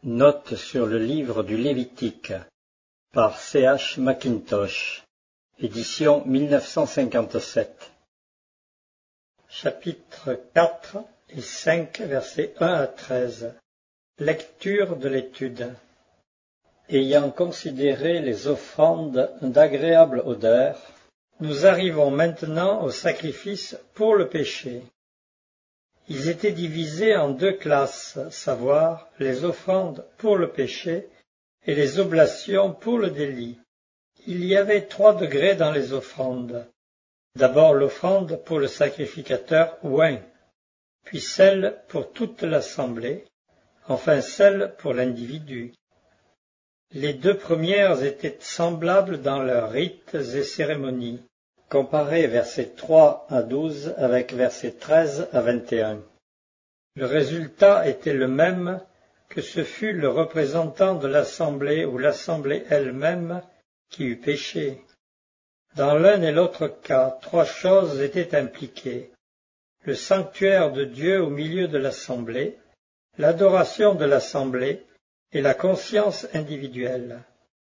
Note sur le livre du Lévitique par C.H. Mackintosh, édition 1957. Chapitres 4 et 5, versets 1 à 13. Lecture de l'étude. Ayant considéré les offrandes d'agréable odeur, nous arrivons maintenant au sacrifice pour le péché. Ils étaient divisés en deux classes, à savoir les offrandes pour le péché et les oblations pour le délit. Il y avait 3 degrés dans les offrandes. D'abord l'offrande pour le sacrificateur oint, puis celle pour toute l'assemblée, enfin celle pour l'individu. Les 2 premières étaient semblables dans leurs rites et cérémonies. Comparez versets 3 à 12 avec versets 13 à 21. Le résultat était le même que ce fut le représentant de l'assemblée ou l'assemblée elle-même qui eut péché. Dans l'un et l'autre cas, 3 choses étaient impliquées. Le sanctuaire de Dieu au milieu de l'assemblée, l'adoration de l'assemblée et la conscience individuelle.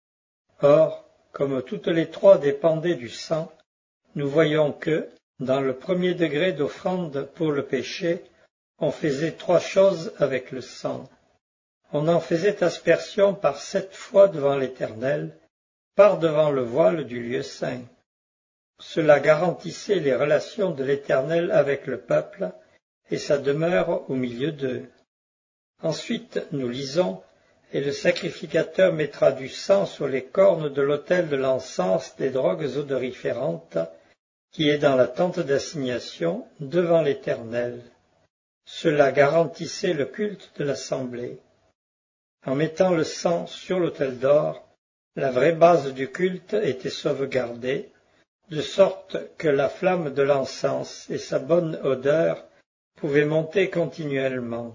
Or, comme toutes les 3 dépendaient du sang, nous voyons que, dans le premier degré d'offrande pour le péché, on faisait 3 choses avec le sang. On en faisait aspersion par 7 fois devant l'Éternel, par devant le voile du lieu saint. Cela garantissait les relations de l'Éternel avec le peuple et sa demeure au milieu d'eux. Ensuite, nous lisons, « Et le sacrificateur mettra du sang sur les cornes de l'autel de l'encens des drogues odoriférantes, qui est dans la tente d'assignation, devant l'Éternel. » Cela garantissait le culte de l'assemblée. En mettant le sang sur l'autel d'or, la vraie base du culte était sauvegardée, de sorte que la flamme de l'encens et sa bonne odeur pouvaient monter continuellement.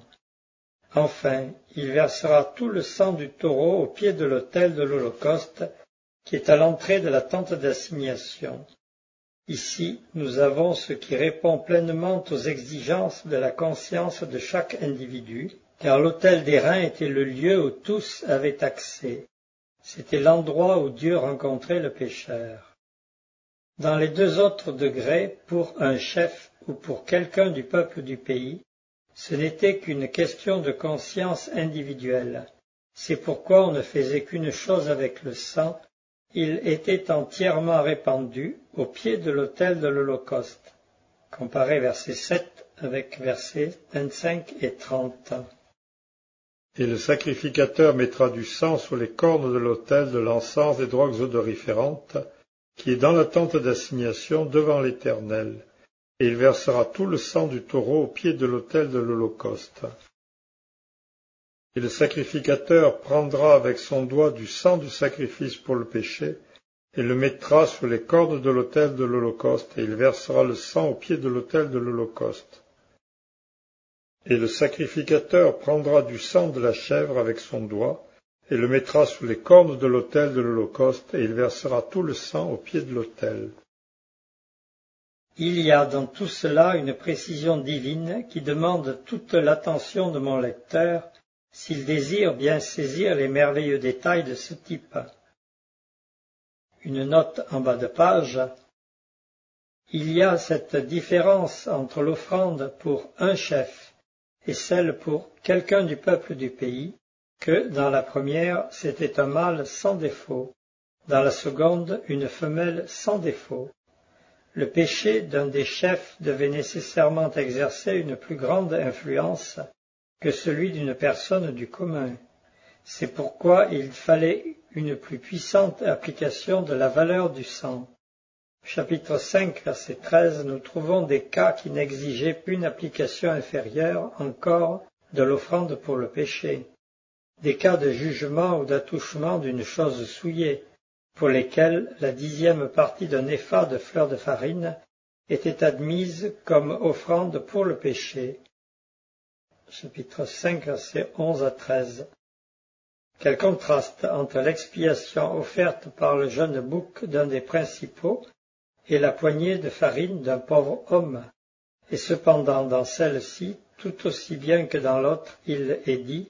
Enfin, il versera tout le sang du taureau au pied de l'autel de l'Holocauste, qui est à l'entrée de la tente d'assignation. Ici, nous avons ce qui répond pleinement aux exigences de la conscience de chaque individu, car l'autel d'airain était le lieu où tous avaient accès. C'était l'endroit où Dieu rencontrait le pécheur. Dans les 2 autres degrés, pour un chef ou pour quelqu'un du peuple du pays, ce n'était qu'une question de conscience individuelle. C'est pourquoi on ne faisait qu'une chose avec le sang. Il était entièrement répandu au pied de l'autel de l'Holocauste. Comparez verset 7 avec versets 25 et 30. Et le sacrificateur mettra du sang sur les cornes de l'autel de l'encens des drogues odoriférantes, qui est dans la tente d'assignation devant l'Éternel, et il versera tout le sang du taureau au pied de l'autel de l'Holocauste. Et le sacrificateur prendra avec son doigt du sang du sacrifice pour le péché, et le mettra sur les cornes de l'autel de l'Holocauste, et il versera le sang au pied de l'autel de l'Holocauste. Et le sacrificateur prendra du sang de la chèvre avec son doigt, et le mettra sur les cornes de l'autel de l'Holocauste, et il versera tout le sang au pied de l'autel. Il y a dans tout cela une précision divine qui demande toute l'attention de mon lecteur, s'il désire bien saisir les merveilleux détails de ce type. Une note en bas de page. Il y a cette différence entre l'offrande pour un chef et celle pour quelqu'un du peuple du pays, que dans la première c'était un mâle sans défaut, dans la seconde une femelle sans défaut. Le péché d'un des chefs devait nécessairement exercer une plus grande influence que celui d'une personne du commun. C'est pourquoi il fallait une plus puissante application de la valeur du sang. Chapitre 5, verset 13, nous trouvons des cas qui n'exigeaient qu'une application inférieure encore de l'offrande pour le péché. Des cas de jugement ou d'attouchement d'une chose souillée, pour lesquels la 10e partie d'un épha de fleur de farine était admise comme offrande pour le péché. Chapitre 5, versets 11 à 13. Quel contraste entre l'expiation offerte par le jeune bouc d'un des principaux et la poignée de farine d'un pauvre homme. Et cependant dans celle-ci, tout aussi bien que dans l'autre, il est dit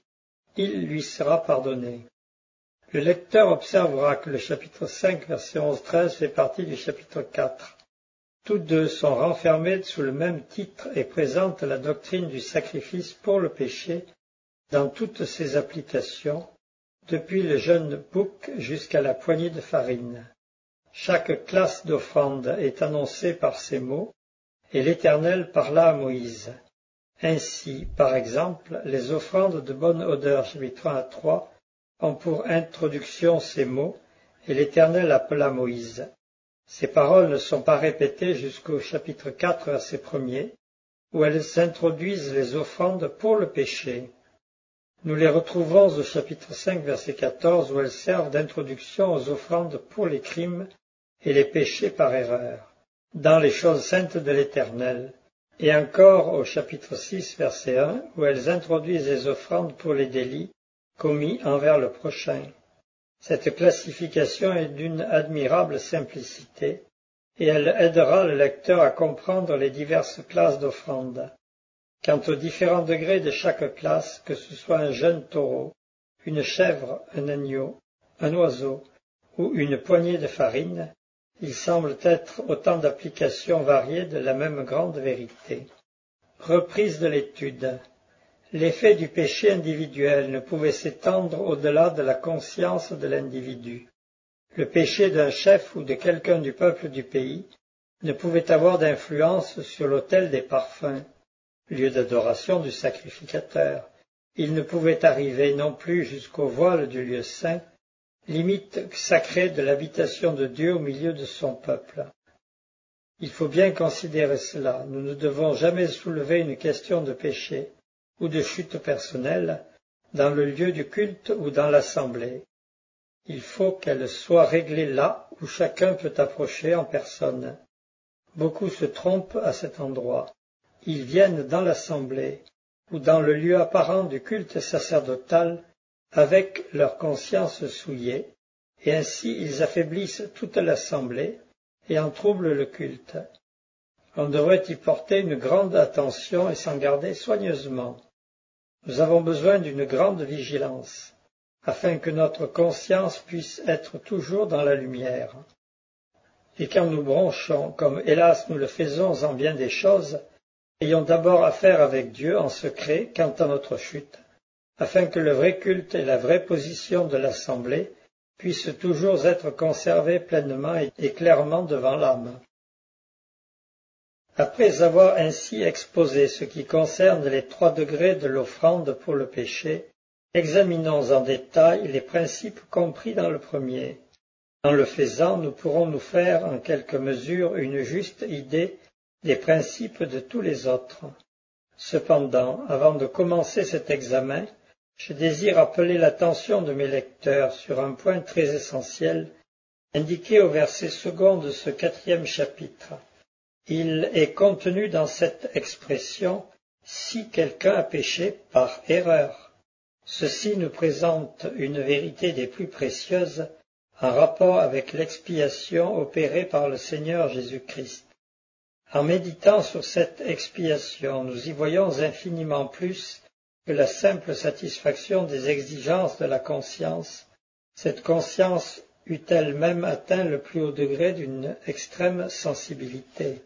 il lui sera pardonné. Le lecteur observera que le chapitre 5, verset 11-13 fait partie du chapitre 4. Tous deux sont renfermés sous le même titre et présentent la doctrine du sacrifice pour le péché dans toutes ses applications, depuis le jeune bouc jusqu'à la poignée de farine. Chaque classe d'offrande est annoncée par ces mots, et l'Éternel parla à Moïse. Ainsi, par exemple, les offrandes de bonne odeur, chapitre 1 à 3, ont pour introduction ces mots, et l'Éternel appela Moïse. Ces paroles ne sont pas répétées jusqu'au chapitre 4, verset 1er, où elles introduisent les offrandes pour le péché. Nous les retrouverons au chapitre 5, verset 14, où elles servent d'introduction aux offrandes pour les crimes et les péchés par erreur, dans les choses saintes de l'Éternel, et encore au chapitre 6, verset 1, où elles introduisent les offrandes pour les délits commis envers le prochain. Cette classification est d'une admirable simplicité, et elle aidera le lecteur à comprendre les diverses classes d'offrandes. Quant aux différents degrés de chaque classe, que ce soit un jeune taureau, une chèvre, un agneau, un oiseau ou une poignée de farine, ils semblent être autant d'applications variées de la même grande vérité. Reprise de l'étude. L'effet du péché individuel ne pouvait s'étendre au-delà de la conscience de l'individu. Le péché d'un chef ou de quelqu'un du peuple du pays ne pouvait avoir d'influence sur l'autel des parfums, lieu d'adoration du sacrificateur. Il ne pouvait arriver non plus jusqu'au voile du lieu saint, limite sacrée de l'habitation de Dieu au milieu de son peuple. Il faut bien considérer cela. Nous ne devons jamais soulever une question de péché ou de chute personnelle dans le lieu du culte ou dans l'assemblée. Il faut qu'elle soit réglée là où chacun peut approcher en personne. Beaucoup se trompent à cet endroit. Ils viennent dans l'assemblée ou dans le lieu apparent du culte sacerdotal avec leur conscience souillée, et ainsi ils affaiblissent toute l'assemblée et en troublent le culte. On devrait y porter une grande attention et s'en garder soigneusement. Nous avons besoin d'une grande vigilance, afin que notre conscience puisse être toujours dans la lumière. Et quand nous bronchons, comme hélas nous le faisons en bien des choses, ayons d'abord affaire avec Dieu en secret quant à notre chute, afin que le vrai culte et la vraie position de l'assemblée puissent toujours être conservés pleinement et clairement devant l'âme. Après avoir ainsi exposé ce qui concerne les 3 degrés de l'offrande pour le péché, examinons en détail les principes compris dans le premier. En le faisant, nous pourrons nous faire en quelque mesure une juste idée des principes de tous les autres. Cependant, avant de commencer cet examen, je désire appeler l'attention de mes lecteurs sur un point très essentiel, indiqué au verset 2 de ce 4e chapitre. Il est contenu dans cette expression « si quelqu'un a péché par erreur ». Ceci nous présente une vérité des plus précieuses en rapport avec l'expiation opérée par le Seigneur Jésus-Christ. En méditant sur cette expiation, nous y voyons infiniment plus que la simple satisfaction des exigences de la conscience. Cette conscience eût-elle même atteint le plus haut degré d'une extrême sensibilité.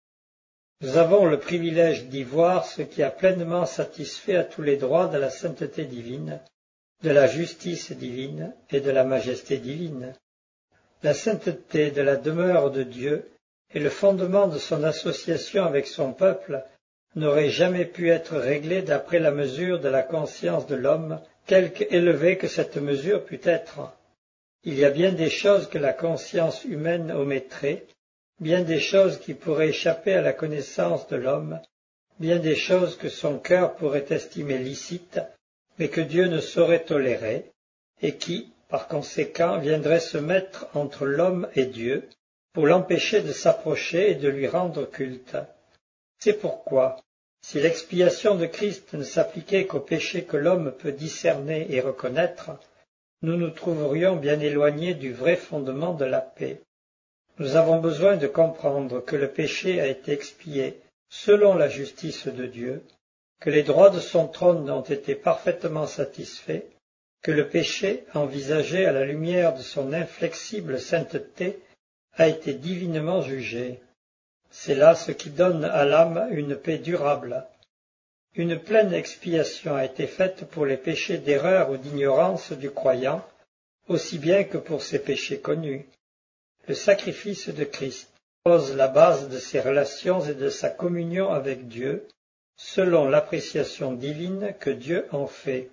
Nous avons le privilège d'y voir ce qui a pleinement satisfait à tous les droits de la sainteté divine, de la justice divine et de la majesté divine. La sainteté de la demeure de Dieu et le fondement de son association avec son peuple n'aurait jamais pu être réglé d'après la mesure de la conscience de l'homme, quelque élevée que cette mesure pût être. Il y a bien des choses que la conscience humaine omettrait, bien des choses qui pourraient échapper à la connaissance de l'homme, bien des choses que son cœur pourrait estimer licites, mais que Dieu ne saurait tolérer, et qui, par conséquent, viendraient se mettre entre l'homme et Dieu, pour l'empêcher de s'approcher et de lui rendre culte. C'est pourquoi, si l'expiation de Christ ne s'appliquait qu'au péché que l'homme peut discerner et reconnaître, nous nous trouverions bien éloignés du vrai fondement de la paix. Nous avons besoin de comprendre que le péché a été expié selon la justice de Dieu, que les droits de son trône ont été parfaitement satisfaits, que le péché, envisagé à la lumière de son inflexible sainteté, a été divinement jugé. C'est là ce qui donne à l'âme une paix durable. Une pleine expiation a été faite pour les péchés d'erreur ou d'ignorance du croyant, aussi bien que pour ses péchés connus. Le sacrifice de Christ pose la base de ses relations et de sa communion avec Dieu, selon l'appréciation divine que Dieu en fait.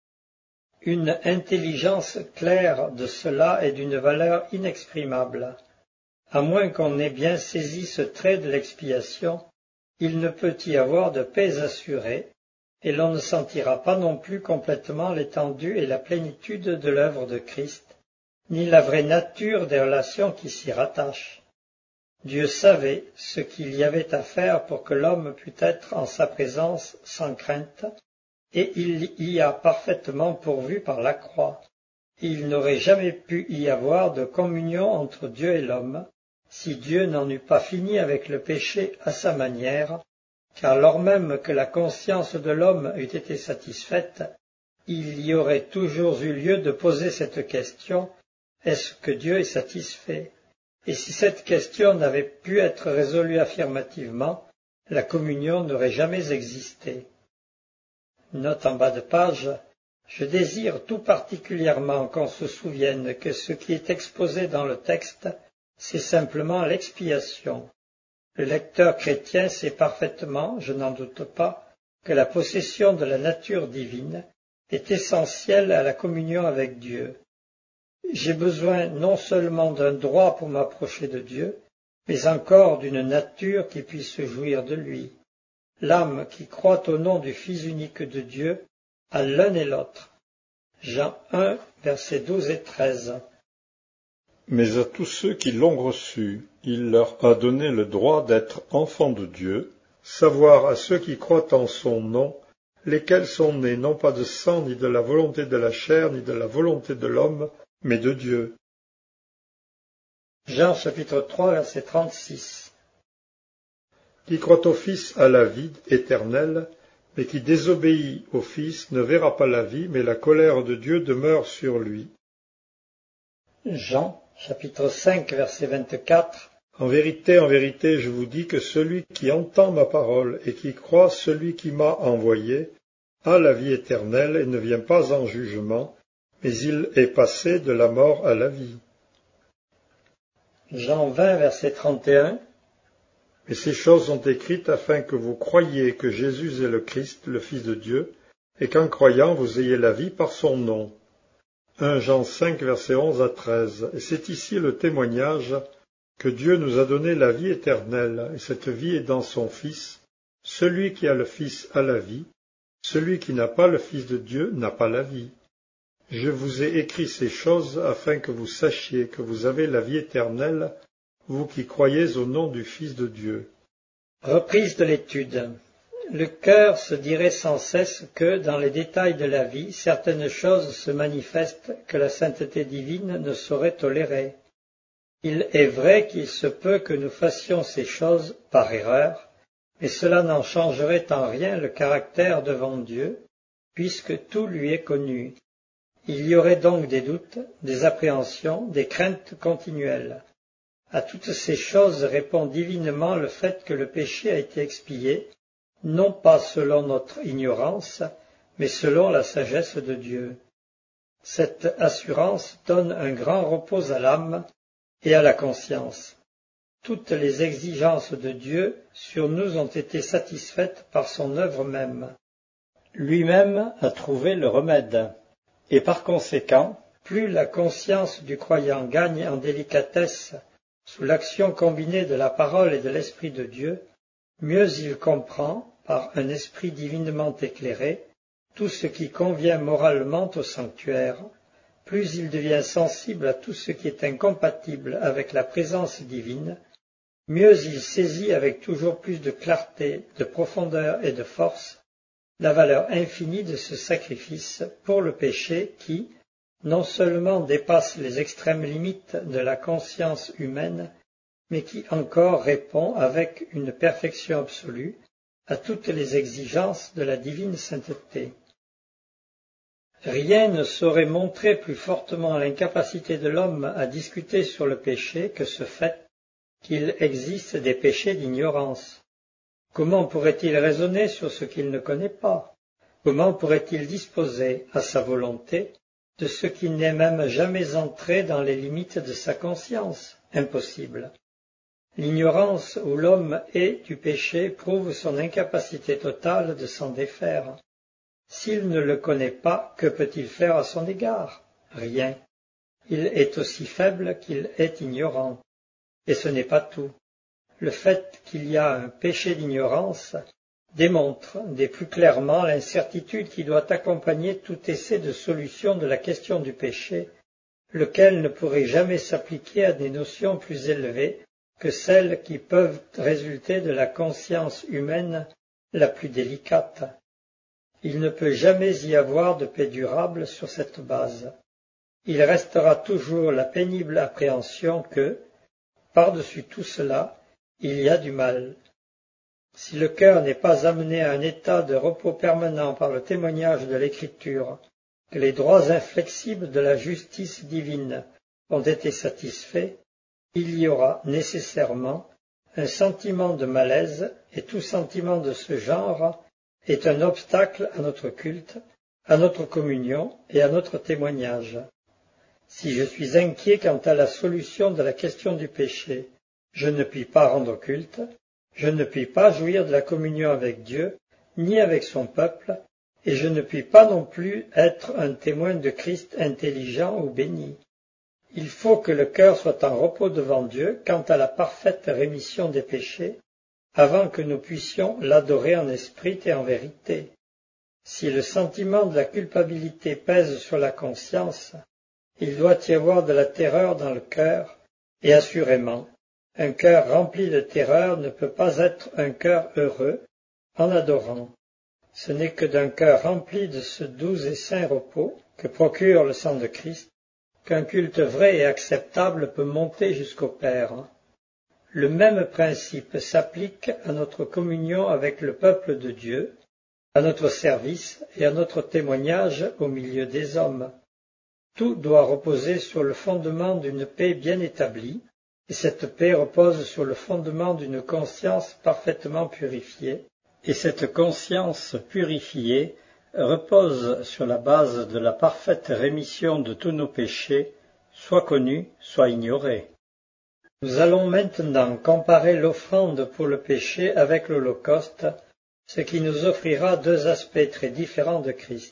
Une intelligence claire de cela est d'une valeur inexprimable. À moins qu'on ait bien saisi ce trait de l'expiation, il ne peut y avoir de paix assurée, et l'on ne sentira pas non plus complètement l'étendue et la plénitude de l'œuvre de Christ, ni la vraie nature des relations qui s'y rattachent. Dieu savait ce qu'il y avait à faire pour que l'homme pût être en sa présence sans crainte, et il y a parfaitement pourvu par la croix. Il n'aurait jamais pu y avoir de communion entre Dieu et l'homme, si Dieu n'en eût pas fini avec le péché à sa manière, car lors même que la conscience de l'homme eût été satisfaite, il y aurait toujours eu lieu de poser cette question: est-ce que Dieu est satisfait? Et si cette question n'avait pu être résolue affirmativement, la communion n'aurait jamais existé. Note en bas de page: je désire tout particulièrement qu'on se souvienne que ce qui est exposé dans le texte, c'est simplement l'expiation. Le lecteur chrétien sait parfaitement, je n'en doute pas, que la possession de la nature divine est essentielle à la communion avec Dieu. J'ai besoin non seulement d'un droit pour m'approcher de Dieu, mais encore d'une nature qui puisse jouir de lui. L'âme qui croit au nom du Fils unique de Dieu a l'un et l'autre. Jean 1, versets 12 et 13. Mais à tous ceux qui l'ont reçu, il leur a donné le droit d'être enfants de Dieu, savoir à ceux qui croient en son nom, lesquels sont nés non pas de sang, ni de la volonté de la chair, ni de la volonté de l'homme, mais de Dieu. Jean chapitre 3, verset 36. Qui croit au Fils a la vie éternelle, mais qui désobéit au Fils ne verra pas la vie, mais la colère de Dieu demeure sur lui. Jean chapitre 5, verset 24. En vérité, je vous dis que celui qui entend ma parole et qui croit celui qui m'a envoyé a la vie éternelle et ne vient pas en jugement, mais il est passé de la mort à la vie. Jean 20, verset 31. Mais ces choses sont écrites afin que vous croyiez que Jésus est le Christ, le Fils de Dieu, et qu'en croyant vous ayez la vie par son nom. 1 Jean 5, versets 11 à 13. Et c'est ici le témoignage que Dieu nous a donné la vie éternelle, et cette vie est dans son Fils. Celui qui a le Fils a la vie, celui qui n'a pas le Fils de Dieu n'a pas la vie. Je vous ai écrit ces choses afin que vous sachiez que vous avez la vie éternelle, vous qui croyez au nom du Fils de Dieu. Reprise de l'étude. Le cœur se dirait sans cesse que, dans les détails de la vie, certaines choses se manifestent que la sainteté divine ne saurait tolérer. Il est vrai qu'il se peut que nous fassions ces choses par erreur, mais cela n'en changerait en rien le caractère devant Dieu, puisque tout lui est connu. Il y aurait donc des doutes, des appréhensions, des craintes continuelles. À toutes ces choses répond divinement le fait que le péché a été expié, non pas selon notre ignorance, mais selon la sagesse de Dieu. Cette assurance donne un grand repos à l'âme et à la conscience. Toutes les exigences de Dieu sur nous ont été satisfaites par son œuvre même. Lui-même a trouvé le remède. Et par conséquent, plus la conscience du croyant gagne en délicatesse sous l'action combinée de la parole et de l'Esprit de Dieu, mieux il comprend, par un esprit divinement éclairé, tout ce qui convient moralement au sanctuaire, plus il devient sensible à tout ce qui est incompatible avec la présence divine, mieux il saisit avec toujours plus de clarté, de profondeur et de force la valeur infinie de ce sacrifice pour le péché qui, non seulement dépasse les extrêmes limites de la conscience humaine, mais qui encore répond avec une perfection absolue à toutes les exigences de la divine sainteté. Rien ne saurait montrer plus fortement l'incapacité de l'homme à discuter sur le péché que ce fait qu'il existe des péchés d'ignorance. Comment pourrait-il raisonner sur ce qu'il ne connaît pas? Comment pourrait-il disposer, à sa volonté, de ce qui n'est même jamais entré dans les limites de sa conscience? Impossible. L'ignorance où l'homme est du péché prouve son incapacité totale de s'en défaire. S'il ne le connaît pas, que peut-il faire à son égard? Rien. Il est aussi faible qu'il est ignorant. Et ce n'est pas tout. Le fait qu'il y a un péché d'ignorance démontre des plus clairement l'incertitude qui doit accompagner tout essai de solution de la question du péché, lequel ne pourrait jamais s'appliquer à des notions plus élevées que celles qui peuvent résulter de la conscience humaine la plus délicate. Il ne peut jamais y avoir de paix durable sur cette base. Il restera toujours la pénible appréhension que, par-dessus tout cela, il y a du mal. Si le cœur n'est pas amené à un état de repos permanent par le témoignage de l'Écriture, que les droits inflexibles de la justice divine ont été satisfaits, il y aura nécessairement un sentiment de malaise, et tout sentiment de ce genre est un obstacle à notre culte, à notre communion et à notre témoignage. Si je suis inquiet quant à la solution de la question du péché, je ne puis pas rendre culte, je ne puis pas jouir de la communion avec Dieu, ni avec son peuple, et je ne puis pas non plus être un témoin de Christ intelligent ou béni. Il faut que le cœur soit en repos devant Dieu quant à la parfaite rémission des péchés, avant que nous puissions l'adorer en esprit et en vérité. Si le sentiment de la culpabilité pèse sur la conscience, il doit y avoir de la terreur dans le cœur, et assurément, un cœur rempli de terreur ne peut pas être un cœur heureux en adorant. Ce n'est que d'un cœur rempli de ce doux et saint repos que procure le sang de Christ qu'un culte vrai et acceptable peut monter jusqu'au Père. Le même principe s'applique à notre communion avec le peuple de Dieu, à notre service et à notre témoignage au milieu des hommes. Tout doit reposer sur le fondement d'une paix bien établie, et cette paix repose sur le fondement d'une conscience parfaitement purifiée, et cette conscience purifiée repose sur la base de la parfaite rémission de tous nos péchés, soit connus, soit ignorés. Nous allons maintenant comparer l'offrande pour le péché avec l'Holocauste, ce qui nous offrira deux aspects très différents de Christ.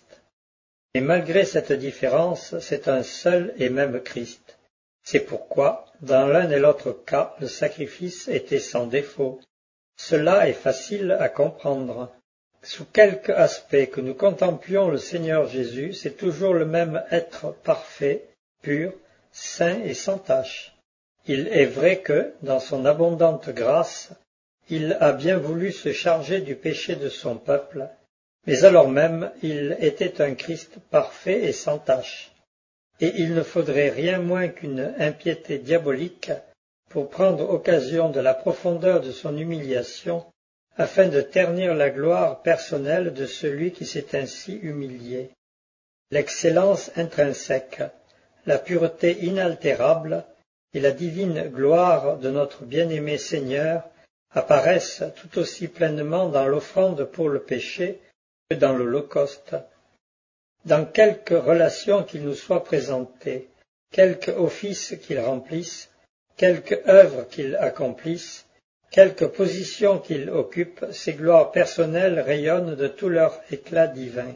Et malgré cette différence, c'est un seul et même Christ. C'est pourquoi, dans l'un et l'autre cas, le sacrifice était sans défaut. Cela est facile à comprendre. Sous quelque aspect que nous contemplions le Seigneur Jésus, c'est toujours le même être parfait, pur, saint et sans tache. Il est vrai que, dans son abondante grâce, il a bien voulu se charger du péché de son peuple, mais alors même il était un Christ parfait et sans tache, et il ne faudrait rien moins qu'une impiété diabolique pour prendre occasion de la profondeur de son humiliation afin de ternir la gloire personnelle de celui qui s'est ainsi humilié. L'excellence intrinsèque, la pureté inaltérable et la divine gloire de notre bien-aimé Seigneur apparaissent tout aussi pleinement dans l'offrande pour le péché que dans l'Holocauste. Dans quelque relation qu'il nous soit présenté, quelque office qu'il remplisse, quelque œuvre qu'il accomplisse, quelque position qu'il occupe, ses gloires personnelles rayonnent de tout leur éclat divin.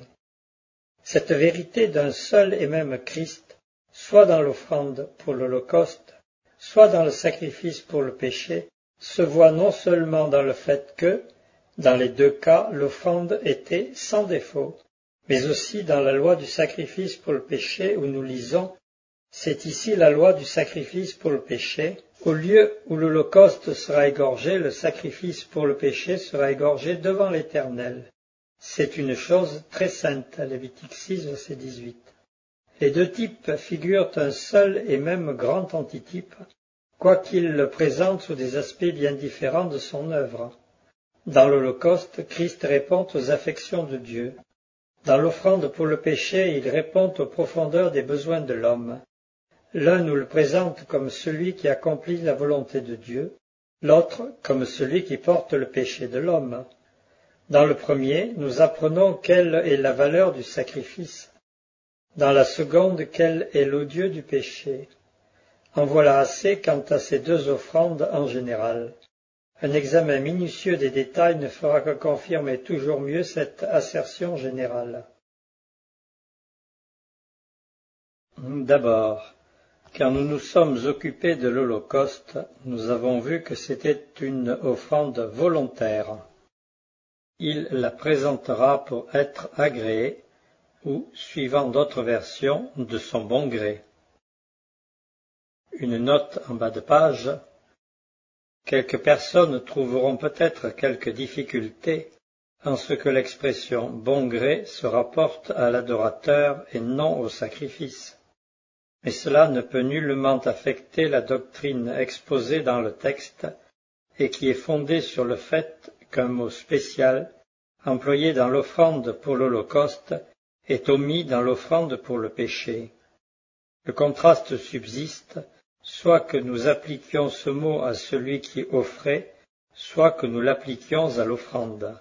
Cette vérité d'un seul et même Christ, soit dans l'offrande pour l'Holocauste, soit dans le sacrifice pour le péché, se voit non seulement dans le fait que, dans les deux cas, l'offrande était sans défaut, mais aussi dans la loi du sacrifice pour le péché où nous lisons « C'est ici la loi du sacrifice pour le péché. Au lieu où l'Holocauste sera égorgé, le sacrifice pour le péché sera égorgé devant l'Éternel. C'est une chose très sainte. » Lévitique 6, verset 18. Les deux types figurent un seul et même grand antitype, quoiqu'ils le présentent sous des aspects bien différents de son œuvre. Dans l'Holocauste, Christ répond aux affections de Dieu. Dans l'offrande pour le péché, il répond aux profondeurs des besoins de l'homme. L'un nous le présente comme celui qui accomplit la volonté de Dieu, l'autre comme celui qui porte le péché de l'homme. Dans le premier, nous apprenons quelle est la valeur du sacrifice. Dans la seconde, quel est l'odieux du péché. En voilà assez quant à ces deux offrandes en général. Un examen minutieux des détails ne fera que confirmer toujours mieux cette assertion générale. D'abord, quand nous nous sommes occupés de l'Holocauste, nous avons vu que c'était une offrande volontaire. Il la présentera pour être agréé, ou, suivant d'autres versions, de son bon gré. Une note en bas de page. Quelques personnes trouveront peut-être quelques difficultés en ce que l'expression bon gré se rapporte à l'adorateur et non au sacrifice. Mais cela ne peut nullement affecter la doctrine exposée dans le texte et qui est fondée sur le fait qu'un mot spécial, employé dans l'offrande pour l'Holocauste, est omis dans l'offrande pour le péché. Le contraste subsiste, soit que nous appliquions ce mot à celui qui offrait, soit que nous l'appliquions à l'offrande.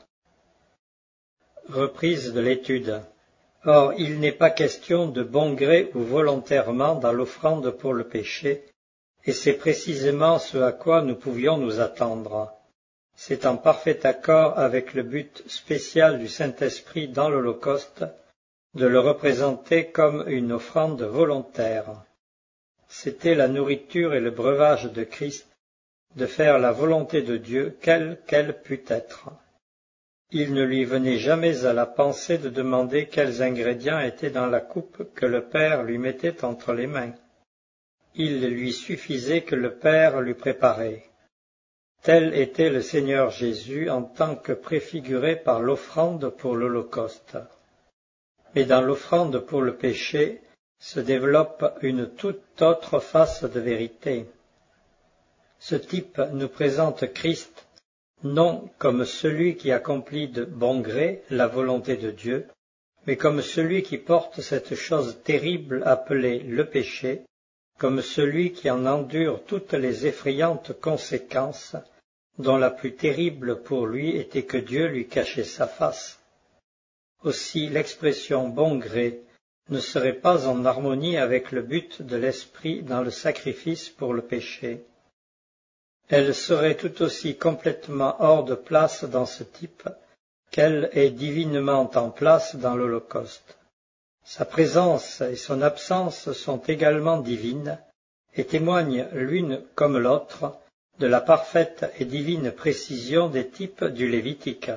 Reprise de l'étude. Or, il n'est pas question de bon gré ou volontairement dans l'offrande pour le péché, et c'est précisément ce à quoi nous pouvions nous attendre. C'est en parfait accord avec le but spécial du Saint-Esprit dans l'Holocauste, de le représenter comme une offrande volontaire. C'était la nourriture et le breuvage de Christ, de faire la volonté de Dieu, quelle qu'elle pût être. Il ne lui venait jamais à la pensée de demander quels ingrédients étaient dans la coupe que le Père lui mettait entre les mains. Il lui suffisait que le Père lui préparait. Tel était le Seigneur Jésus en tant que préfiguré par l'offrande pour l'Holocauste. Mais dans l'offrande pour le péché se développe une toute autre face de vérité. Ce type nous présente Christ non comme celui qui accomplit de bon gré la volonté de Dieu, mais comme celui qui porte cette chose terrible appelée le péché, comme celui qui en endure toutes les effrayantes conséquences, dont la plus terrible pour lui était que Dieu lui cachait sa face. Aussi l'expression bon gré ne serait pas en harmonie avec le but de l'Esprit dans le sacrifice pour le péché. Elle serait tout aussi complètement hors de place dans ce type qu'elle est divinement en place dans l'Holocauste. Sa présence et son absence sont également divines et témoignent l'une comme l'autre de la parfaite et divine précision des types du Lévitique.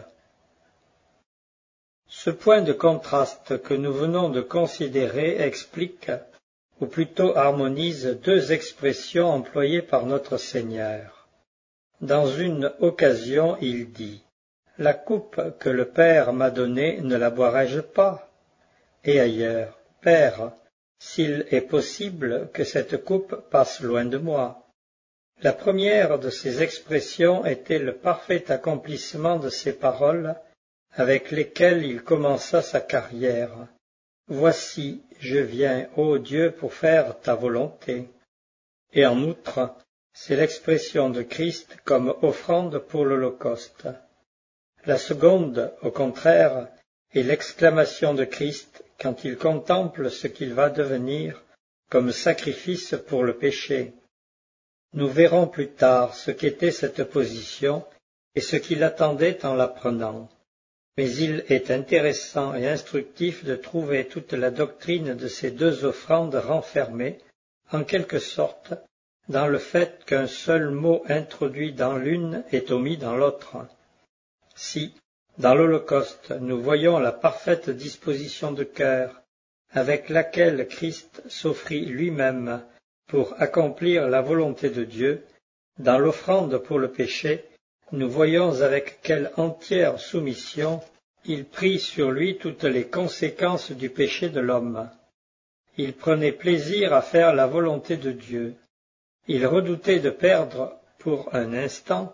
Ce point de contraste que nous venons de considérer explique, ou plutôt harmonise, deux expressions employées par notre Seigneur. Dans une occasion, il dit « La coupe que le Père m'a donnée, ne la boirai-je pas ?» Et ailleurs « Père, s'il est possible que cette coupe passe loin de moi. » La première de ces expressions était le parfait accomplissement de ces paroles avec lesquelles il commença sa carrière. « Voici, je viens, ô Dieu, pour faire ta volonté. » Et en outre, c'est l'expression de Christ comme offrande pour l'Holocauste. La seconde, au contraire, est l'exclamation de Christ quand il contemple ce qu'il va devenir comme sacrifice pour le péché. Nous verrons plus tard ce qu'était cette position et ce qu'il attendait en l'apprenant. Mais il est intéressant et instructif de trouver toute la doctrine de ces deux offrandes renfermée, en quelque sorte, dans le fait qu'un seul mot introduit dans l'une est omis dans l'autre. Si, dans l'Holocauste, nous voyons la parfaite disposition de cœur avec laquelle Christ s'offrit lui-même pour accomplir la volonté de Dieu, dans l'offrande pour le péché, nous voyons avec quelle entière soumission il prit sur lui toutes les conséquences du péché de l'homme. Il prenait plaisir à faire la volonté de Dieu. Il redoutait de perdre, pour un instant,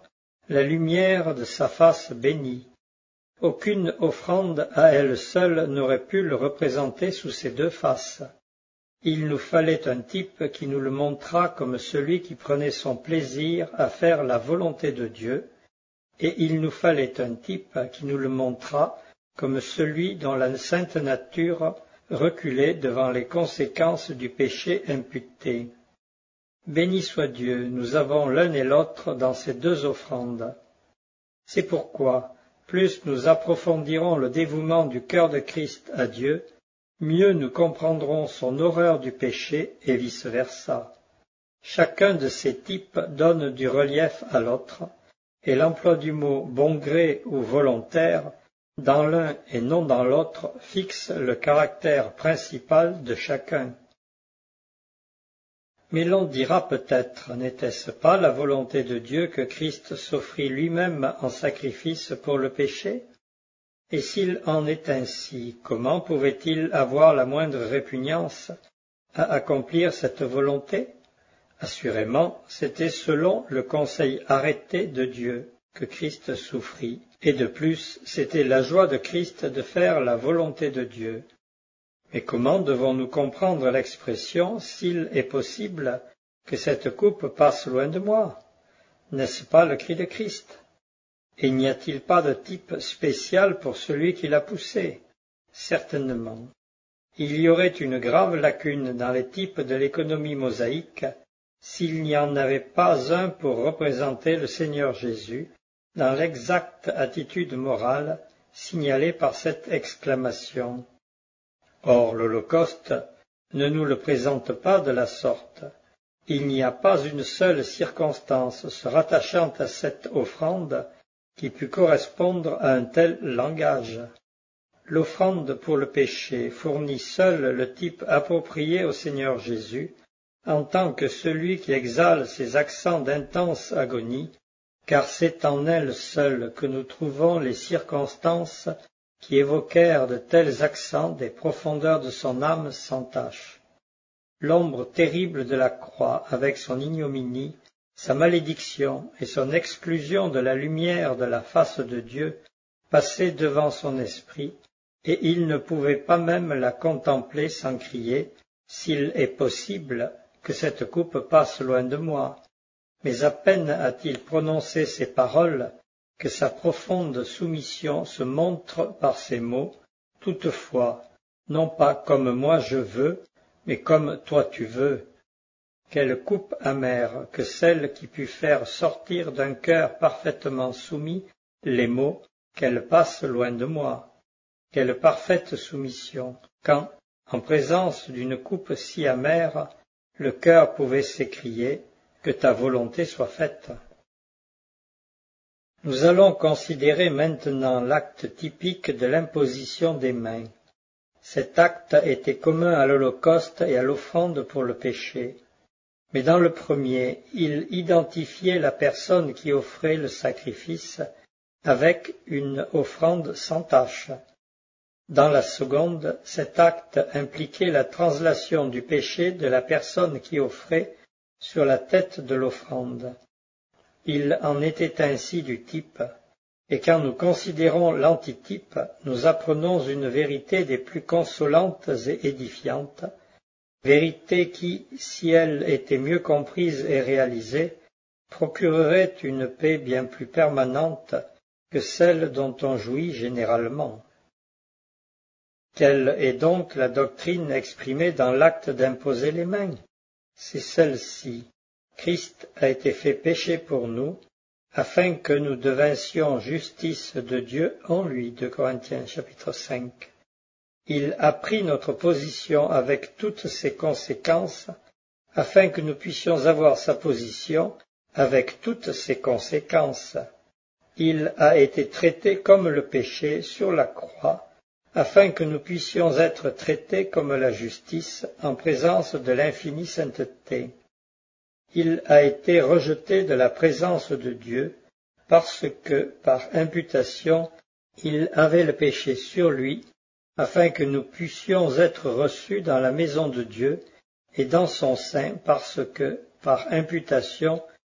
la lumière de sa face bénie. Aucune offrande à elle seule n'aurait pu le représenter sous ces deux faces. Il nous fallait un type qui nous le montrât comme celui qui prenait son plaisir à faire la volonté de Dieu, et il nous fallait un type qui nous le montrât comme celui dont la sainte nature reculait devant les conséquences du péché imputé. Béni soit Dieu, nous avons l'un et l'autre dans ces deux offrandes. C'est pourquoi, plus nous approfondirons le dévouement du cœur de Christ à Dieu, mieux nous comprendrons son horreur du péché et vice-versa. Chacun de ces types donne du relief à l'autre, et l'emploi du mot bon gré ou volontaire, dans l'un et non dans l'autre, fixe le caractère principal de chacun. Mais l'on dira peut-être, n'était-ce pas la volonté de Dieu que Christ s'offrit lui-même en sacrifice pour le péché? Et s'il en est ainsi, comment pouvait-il avoir la moindre répugnance à accomplir cette volonté? Assurément, c'était selon le conseil arrêté de Dieu que Christ souffrit, et de plus, c'était la joie de Christ de faire la volonté de Dieu. Mais comment devons-nous comprendre l'expression « s'il est possible que cette coupe passe loin de moi » ? N'est-ce pas le cri de Christ? Et n'y a-t-il pas de type spécial pour celui qui l'a poussé? Certainement. Il y aurait une grave lacune dans les types de l'économie mosaïque s'il n'y en avait pas un pour représenter le Seigneur Jésus dans l'exacte attitude morale signalée par cette exclamation. Or, l'Holocauste ne nous le présente pas de la sorte. Il n'y a pas une seule circonstance se rattachant à cette offrande qui pût correspondre à un tel langage. L'offrande pour le péché fournit seule le type approprié au Seigneur Jésus, en tant que celui qui exhale ses accents d'intense agonie, car c'est en elle seule que nous trouvons les circonstances qui évoquèrent de tels accents des profondeurs de son âme sans tache. L'ombre terrible de la croix, avec son ignominie, sa malédiction et son exclusion de la lumière de la face de Dieu, passait devant son esprit, et il ne pouvait pas même la contempler sans crier « S'il est possible que cette coupe passe loin de moi ». Mais à peine a-t-il prononcé ces paroles que sa profonde soumission se montre par ces mots, toutefois, non pas comme moi je veux, mais comme toi tu veux. Quelle coupe amère que celle qui put faire sortir d'un cœur parfaitement soumis les mots « qu'elle passe loin de moi ». Quelle parfaite soumission, quand, en présence d'une coupe si amère, le cœur pouvait s'écrier « que ta volonté soit faite ». Nous allons considérer maintenant l'acte typique de l'imposition des mains. Cet acte était commun à l'Holocauste et à l'offrande pour le péché. Mais dans le premier, il identifiait la personne qui offrait le sacrifice avec une offrande sans tache. Dans la seconde, cet acte impliquait la translation du péché de la personne qui offrait sur la tête de l'offrande. Il en était ainsi du type, et quand nous considérons l'antitype, nous apprenons une vérité des plus consolantes et édifiantes, vérité qui, si elle était mieux comprise et réalisée, procurerait une paix bien plus permanente que celle dont on jouit généralement. Quelle est donc la doctrine exprimée dans l'acte d'imposer les mains? C'est celle-ci. Christ a été fait péché pour nous, afin que nous devinssions justice de Dieu en lui. 2 Corinthiens chapitre 5. Il a pris notre position avec toutes ses conséquences, afin que nous puissions avoir sa position avec toutes ses conséquences. Il a été traité comme le péché sur la croix, afin que nous puissions être traités comme la justice en présence de l'infinie sainteté. Il a été rejeté de la présence de Dieu, parce que, par imputation, il avait le péché sur lui, afin que nous puissions être reçus dans la maison de Dieu et dans son sein, parce que, par imputation,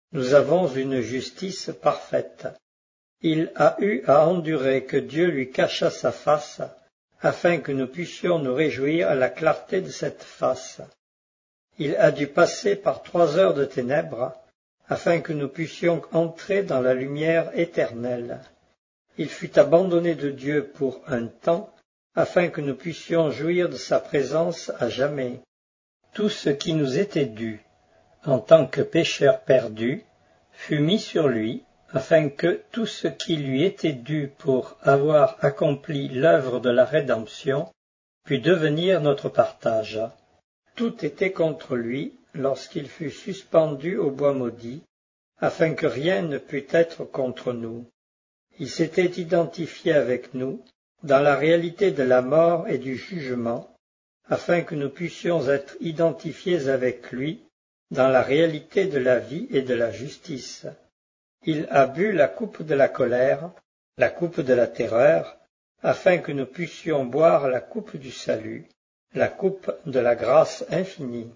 nous avons une justice parfaite. Il a eu à endurer que Dieu lui cachât sa face, afin que nous puissions nous réjouir à la clarté de cette face. Il a dû passer par 3 heures de ténèbres, afin que nous puissions entrer dans la lumière éternelle. Il fut abandonné de Dieu pour un temps, afin que nous puissions jouir de sa présence à jamais. Tout ce qui nous était dû, en tant que pécheurs perdus, fut mis sur lui, afin que tout ce qui lui était dû pour avoir accompli l'œuvre de la rédemption pût devenir notre partage. Tout était contre lui lorsqu'il fut suspendu au bois maudit, afin que rien ne pût être contre nous. Il s'était identifié avec nous dans la réalité de la mort et du jugement, afin que nous puissions être identifiés avec lui dans la réalité de la vie et de la justice. Il a bu la coupe de la colère, la coupe de la terreur, afin que nous puissions boire la coupe du salut, la coupe de la grâce infinie.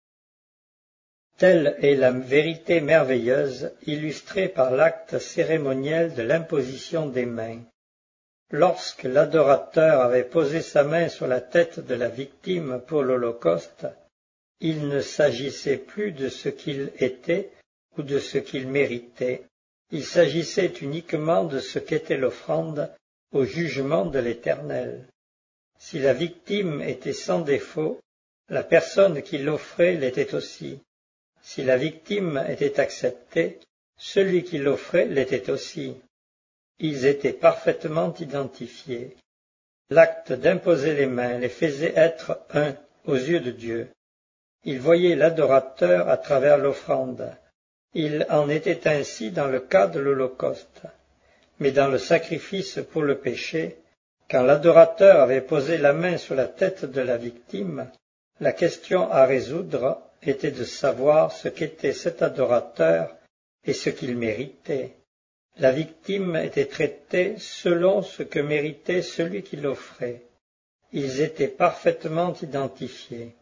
Telle est la vérité merveilleuse illustrée par l'acte cérémoniel de l'imposition des mains. Lorsque l'adorateur avait posé sa main sur la tête de la victime pour l'Holocauste, il ne s'agissait plus de ce qu'il était ou de ce qu'il méritait, il s'agissait uniquement de ce qu'était l'offrande au jugement de l'Éternel. Si la victime était sans défaut, la personne qui l'offrait l'était aussi. Si la victime était acceptée, celui qui l'offrait l'était aussi. Ils étaient parfaitement identifiés. L'acte d'imposer les mains les faisait être un aux yeux de Dieu. Il voyait l'adorateur à travers l'offrande. Il en était ainsi dans le cas de l'Holocauste. Mais dans le sacrifice pour le péché, quand l'adorateur avait posé la main sur la tête de la victime, la question à résoudre était de savoir ce qu'était cet adorateur et ce qu'il méritait. La victime était traitée selon ce que méritait celui qui l'offrait. Ils étaient parfaitement identifiés.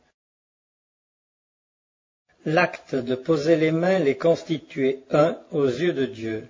L'acte de poser les mains les constituait un aux yeux de Dieu.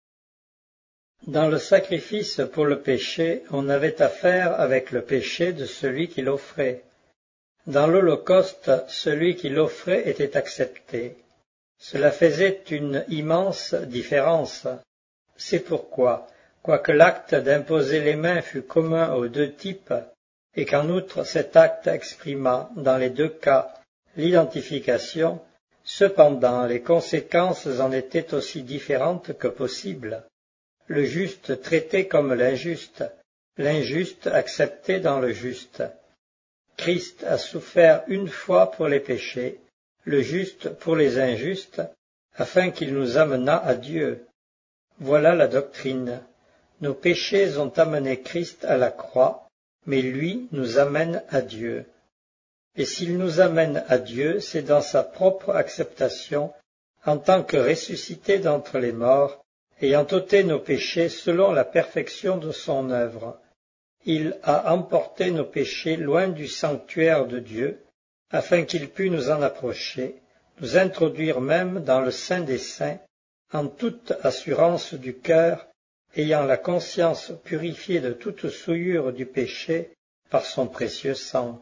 Dans le sacrifice pour le péché, on avait affaire avec le péché de celui qui l'offrait. Dans l'Holocauste, celui qui l'offrait était accepté. Cela faisait une immense différence. C'est pourquoi, quoique l'acte d'imposer les mains fût commun aux 2 types, et qu'en outre cet acte exprimât, dans les 2 cas, l'identification, cependant les conséquences en étaient aussi différentes que possibles. Le juste traité comme l'injuste, l'injuste accepté dans le juste. Christ a souffert une fois pour les péchés, le juste pour les injustes, afin qu'il nous amenât à Dieu. Voilà la doctrine. Nos péchés ont amené Christ à la croix, mais lui nous amène à Dieu. Et s'il nous amène à Dieu, c'est dans sa propre acceptation, en tant que ressuscité d'entre les morts, ayant ôté nos péchés selon la perfection de son œuvre. Il a emporté nos péchés loin du sanctuaire de Dieu, afin qu'il pût nous en approcher, nous introduire même dans le Saint des Saints, en toute assurance du cœur, ayant la conscience purifiée de toute souillure du péché par son précieux sang.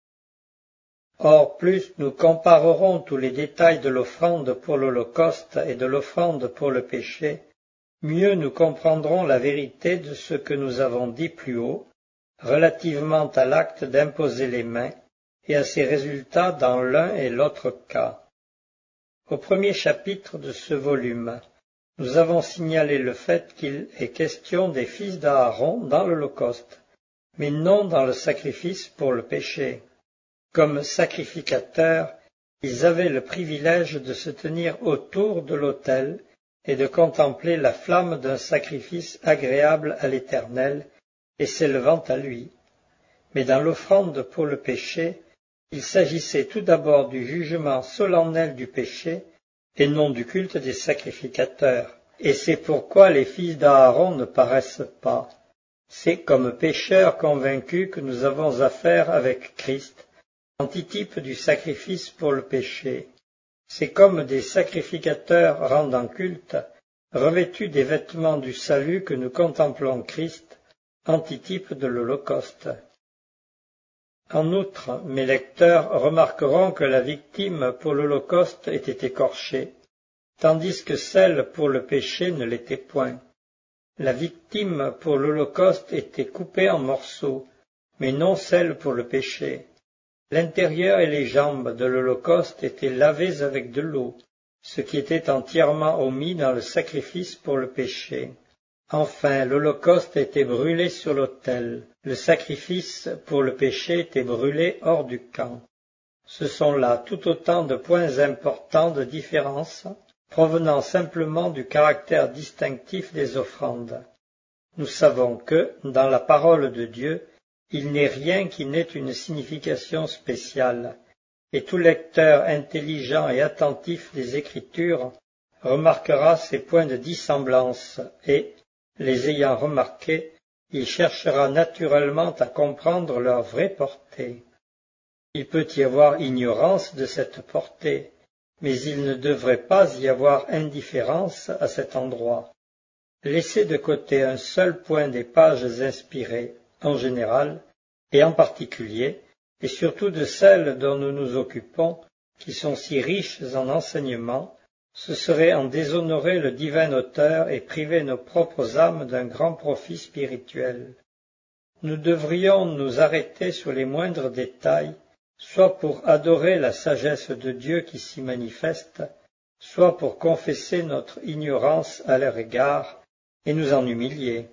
Or, plus nous comparerons tous les détails de l'offrande pour l'Holocauste et de l'offrande pour le péché, mieux nous comprendrons la vérité de ce que nous avons dit plus haut, relativement à l'acte d'imposer les mains et à ses résultats dans l'un et l'autre cas. Au premier chapitre de ce volume, nous avons signalé le fait qu'il est question des fils d'Aaron dans l'Holocauste, mais non dans le sacrifice pour le péché. Comme sacrificateurs, ils avaient le privilège de se tenir autour de l'autel et de contempler la flamme d'un sacrifice agréable à l'Éternel et s'élevant à lui. Mais dans l'offrande pour le péché, il s'agissait tout d'abord du jugement solennel du péché et non du culte des sacrificateurs. Et c'est pourquoi les fils d'Aaron ne paraissent pas. C'est comme pécheurs convaincus que nous avons affaire avec Christ, antitype du sacrifice pour le péché. C'est comme des sacrificateurs rendant culte, revêtus des vêtements du salut que nous contemplons Christ, antitype de l'Holocauste. En outre, mes lecteurs remarqueront que la victime pour l'Holocauste était écorchée, tandis que celle pour le péché ne l'était point. La victime pour l'Holocauste était coupée en morceaux, mais non celle pour le péché. L'intérieur et les jambes de l'Holocauste étaient lavés avec de l'eau, ce qui était entièrement omis dans le sacrifice pour le péché. Enfin, l'Holocauste était brûlé sur l'autel, le sacrifice pour le péché était brûlé hors du camp. Ce sont là tout autant de points importants de différence, provenant simplement du caractère distinctif des offrandes. Nous savons que, dans la parole de Dieu, il n'est rien qui n'ait une signification spéciale, et tout lecteur intelligent et attentif des Écritures remarquera ces points de dissemblance et, les ayant remarqués, il cherchera naturellement à comprendre leur vraie portée. Il peut y avoir ignorance de cette portée, mais il ne devrait pas y avoir indifférence à cet endroit. Laissez de côté un seul point des pages inspirées, en général, et en particulier, et surtout de celles dont nous nous occupons, qui sont si riches en enseignements, ce serait en déshonorer le divin auteur et priver nos propres âmes d'un grand profit spirituel. Nous devrions nous arrêter sur les moindres détails, soit pour adorer la sagesse de Dieu qui s'y manifeste, soit pour confesser notre ignorance à leur égard et nous en humilier.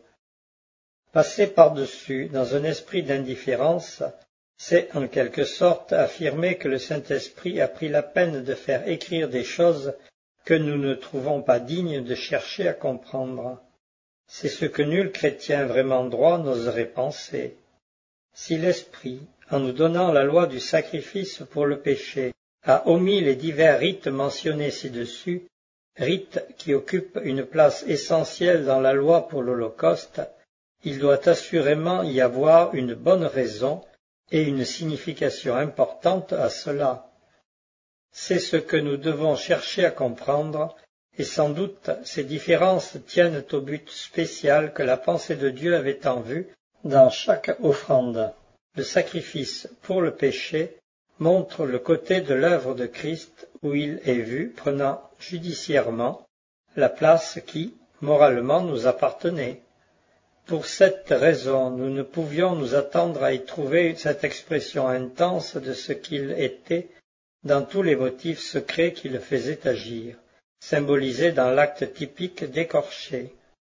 Passer par-dessus dans un esprit d'indifférence, c'est en quelque sorte affirmer que le Saint-Esprit a pris la peine de faire écrire des choses que nous ne trouvons pas dignes de chercher à comprendre. C'est ce que nul chrétien vraiment droit n'oserait penser. Si l'Esprit, en nous donnant la loi du sacrifice pour le péché, a omis les divers rites mentionnés ci-dessus, rites qui occupent une place essentielle dans la loi pour l'Holocauste, il doit assurément y avoir une bonne raison et une signification importante à cela. C'est ce que nous devons chercher à comprendre, et sans doute ces différences tiennent au but spécial que la pensée de Dieu avait en vue dans chaque offrande. Le sacrifice pour le péché montre le côté de l'œuvre de Christ où il est vu prenant judiciairement la place qui, moralement, nous appartenait. Pour cette raison, nous ne pouvions nous attendre à y trouver cette expression intense de ce qu'il était dans tous les motifs secrets qui le faisaient agir, symbolisés dans l'acte typique d'écorcher.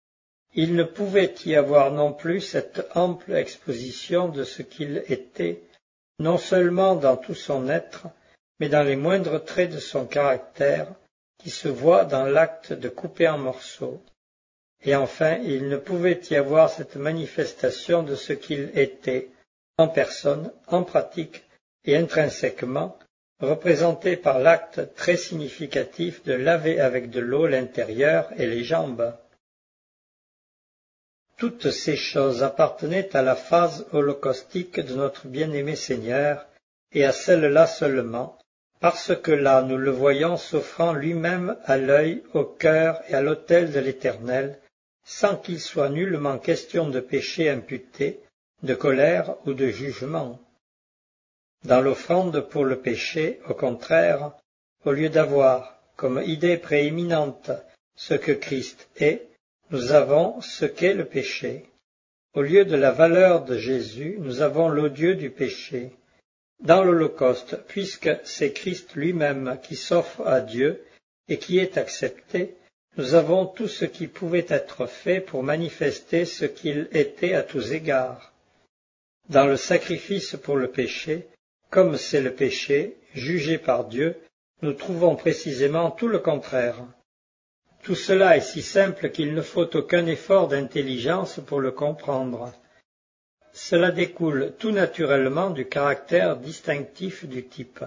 Il ne pouvait y avoir non plus cette ample exposition de ce qu'il était, non seulement dans tout son être, mais dans les moindres traits de son caractère, qui se voient dans l'acte de couper en morceaux. Et enfin, il ne pouvait y avoir cette manifestation de ce qu'il était, en personne, en pratique et intrinsèquement, représenté par l'acte très significatif de laver avec de l'eau l'intérieur et les jambes. Toutes ces choses appartenaient à la phase holocaustique de notre bien-aimé Seigneur, et à celle-là seulement, parce que là nous le voyons s'offrant lui-même à l'œil, au cœur et à l'autel de l'Éternel, sans qu'il soit nullement question de péché imputé, de colère ou de jugement. Dans l'offrande pour le péché, au contraire, au lieu d'avoir, comme idée prééminente, ce que Christ est, nous avons ce qu'est le péché. Au lieu de la valeur de Jésus, nous avons l'odieux du péché. Dans l'Holocauste, puisque c'est Christ lui-même qui s'offre à Dieu et qui est accepté, nous avons tout ce qui pouvait être fait pour manifester ce qu'il était à tous égards. Dans le sacrifice pour le péché, comme c'est le péché, jugé par Dieu, nous trouvons précisément tout le contraire. Tout cela est si simple qu'il ne faut aucun effort d'intelligence pour le comprendre. Cela découle tout naturellement du caractère distinctif du type.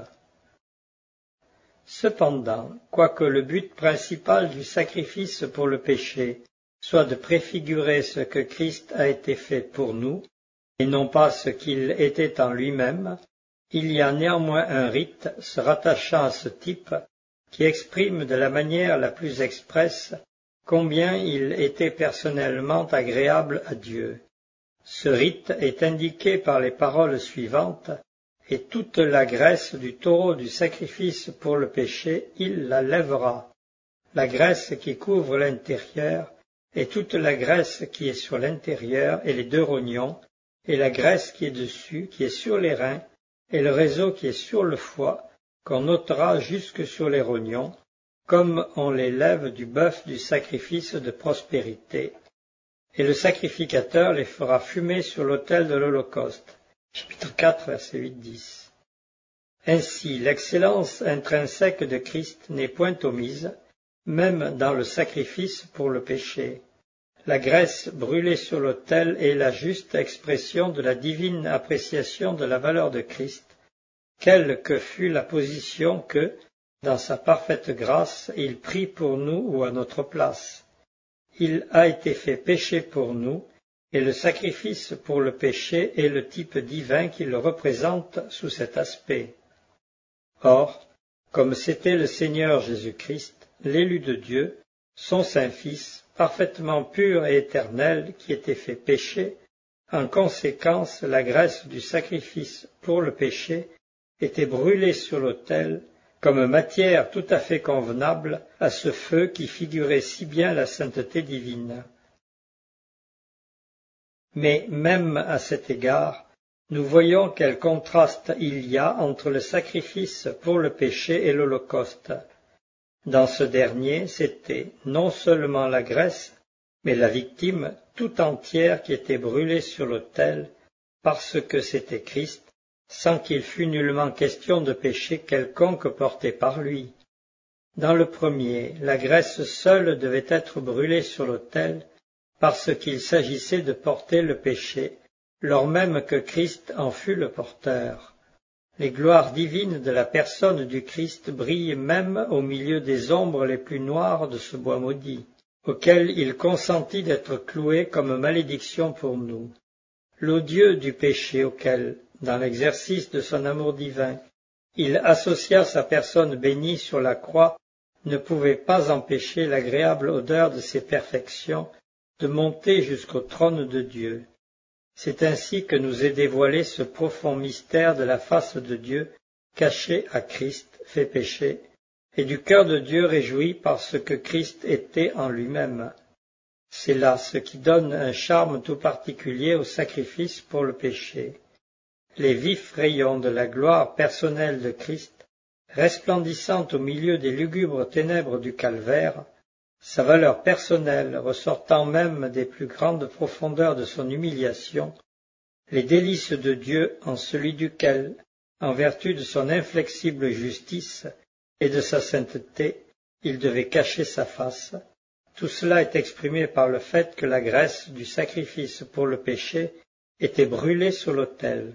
Cependant, quoique le but principal du sacrifice pour le péché soit de préfigurer ce que Christ a été fait pour nous, et non pas ce qu'il était en lui-même, il y a néanmoins un rite se rattachant à ce type qui exprime de la manière la plus expresse combien il était personnellement agréable à Dieu. Ce rite est indiqué par les paroles suivantes: « Et toute la graisse du taureau du sacrifice pour le péché, il la lèvera. » La graisse qui couvre l'intérieur, et toute la graisse qui est sur l'intérieur, et les deux rognons, et la graisse qui est dessus, qui est sur les reins, et le réseau qui est sur le foie, qu'on ôtera jusque sur les rognons, comme on les lève du bœuf du sacrifice de prospérité. Et le sacrificateur les fera fumer sur l'autel de l'Holocauste. Chapitre 4, verset 8-10. Ainsi, l'excellence intrinsèque de Christ n'est point omise, même dans le sacrifice pour le péché. La graisse brûlée sur l'autel est la juste expression de la divine appréciation de la valeur de Christ, quelle que fût la position que, dans sa parfaite grâce, il prit pour nous ou à notre place. Il a été fait péché pour nous, et le sacrifice pour le péché est le type divin qui le représente sous cet aspect. Or, comme c'était le Seigneur Jésus-Christ, l'élu de Dieu, son Saint-Fils, parfaitement pur et éternel, qui était fait péché, en conséquence la graisse du sacrifice pour le péché était brûlée sur l'autel comme matière tout à fait convenable à ce feu qui figurait si bien la sainteté divine. Mais même à cet égard, nous voyons quel contraste il y a entre le sacrifice pour le péché et l'Holocauste. Dans ce dernier, c'était non seulement la graisse, mais la victime tout entière qui était brûlée sur l'autel, parce que c'était Christ, sans qu'il fût nullement question de péché quelconque porté par lui. Dans le premier, la graisse seule devait être brûlée sur l'autel, parce qu'il s'agissait de porter le péché, lors même que Christ en fut le porteur. Les gloires divines de la personne du Christ brillent même au milieu des ombres les plus noires de ce bois maudit, auquel il consentit d'être cloué comme malédiction pour nous. L'odieux du péché auquel, dans l'exercice de son amour divin, il associa sa personne bénie sur la croix, ne pouvait pas empêcher l'agréable odeur de ses perfections de monter jusqu'au trône de Dieu. C'est ainsi que nous est dévoilé ce profond mystère de la face de Dieu, caché à Christ, fait péché, et du cœur de Dieu réjoui par ce que Christ était en lui-même. C'est là ce qui donne un charme tout particulier au sacrifice pour le péché. Les vifs rayons de la gloire personnelle de Christ, resplendissant au milieu des lugubres ténèbres du calvaire, sa valeur personnelle ressortant même des plus grandes profondeurs de son humiliation, les délices de Dieu en celui duquel, en vertu de son inflexible justice et de sa sainteté, il devait cacher sa face, tout cela est exprimé par le fait que la graisse du sacrifice pour le péché était brûlée sur l'autel.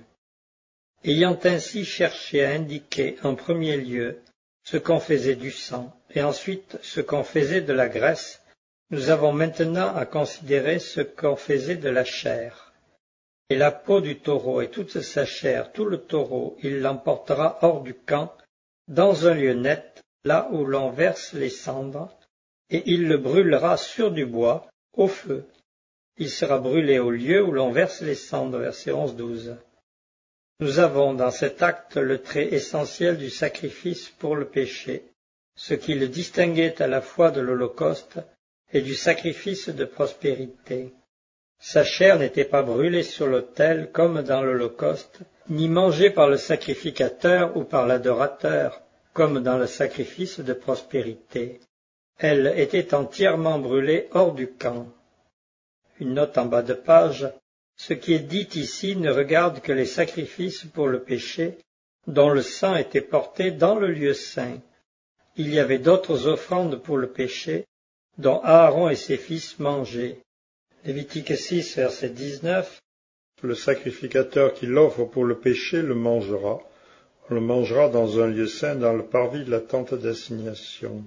Ayant ainsi cherché à indiquer en premier lieu ce qu'on faisait du sang, et ensuite ce qu'on faisait de la graisse, nous avons maintenant à considérer ce qu'on faisait de la chair. Et la peau du taureau et toute sa chair, tout le taureau, il l'emportera hors du camp, dans un lieu net, là où l'on verse les cendres, et il le brûlera sur du bois, au feu. Il sera brûlé au lieu où l'on verse les cendres, verset 11-12. Nous avons dans cet acte le trait essentiel du sacrifice pour le péché, ce qui le distinguait à la fois de l'Holocauste et du sacrifice de prospérité. Sa chair n'était pas brûlée sur l'autel comme dans l'Holocauste, ni mangée par le sacrificateur ou par l'adorateur, comme dans le sacrifice de prospérité. Elle était entièrement brûlée hors du camp. Une note en bas de page. Ce qui est dit ici ne regarde que les sacrifices pour le péché, dont le sang était porté dans le lieu saint. Il y avait d'autres offrandes pour le péché, dont Aaron et ses fils mangeaient. Lévitique 6, verset 19. Le sacrificateur qui l'offre pour le péché le mangera. On le mangera dans un lieu saint, dans le parvis de la tente d'assignation.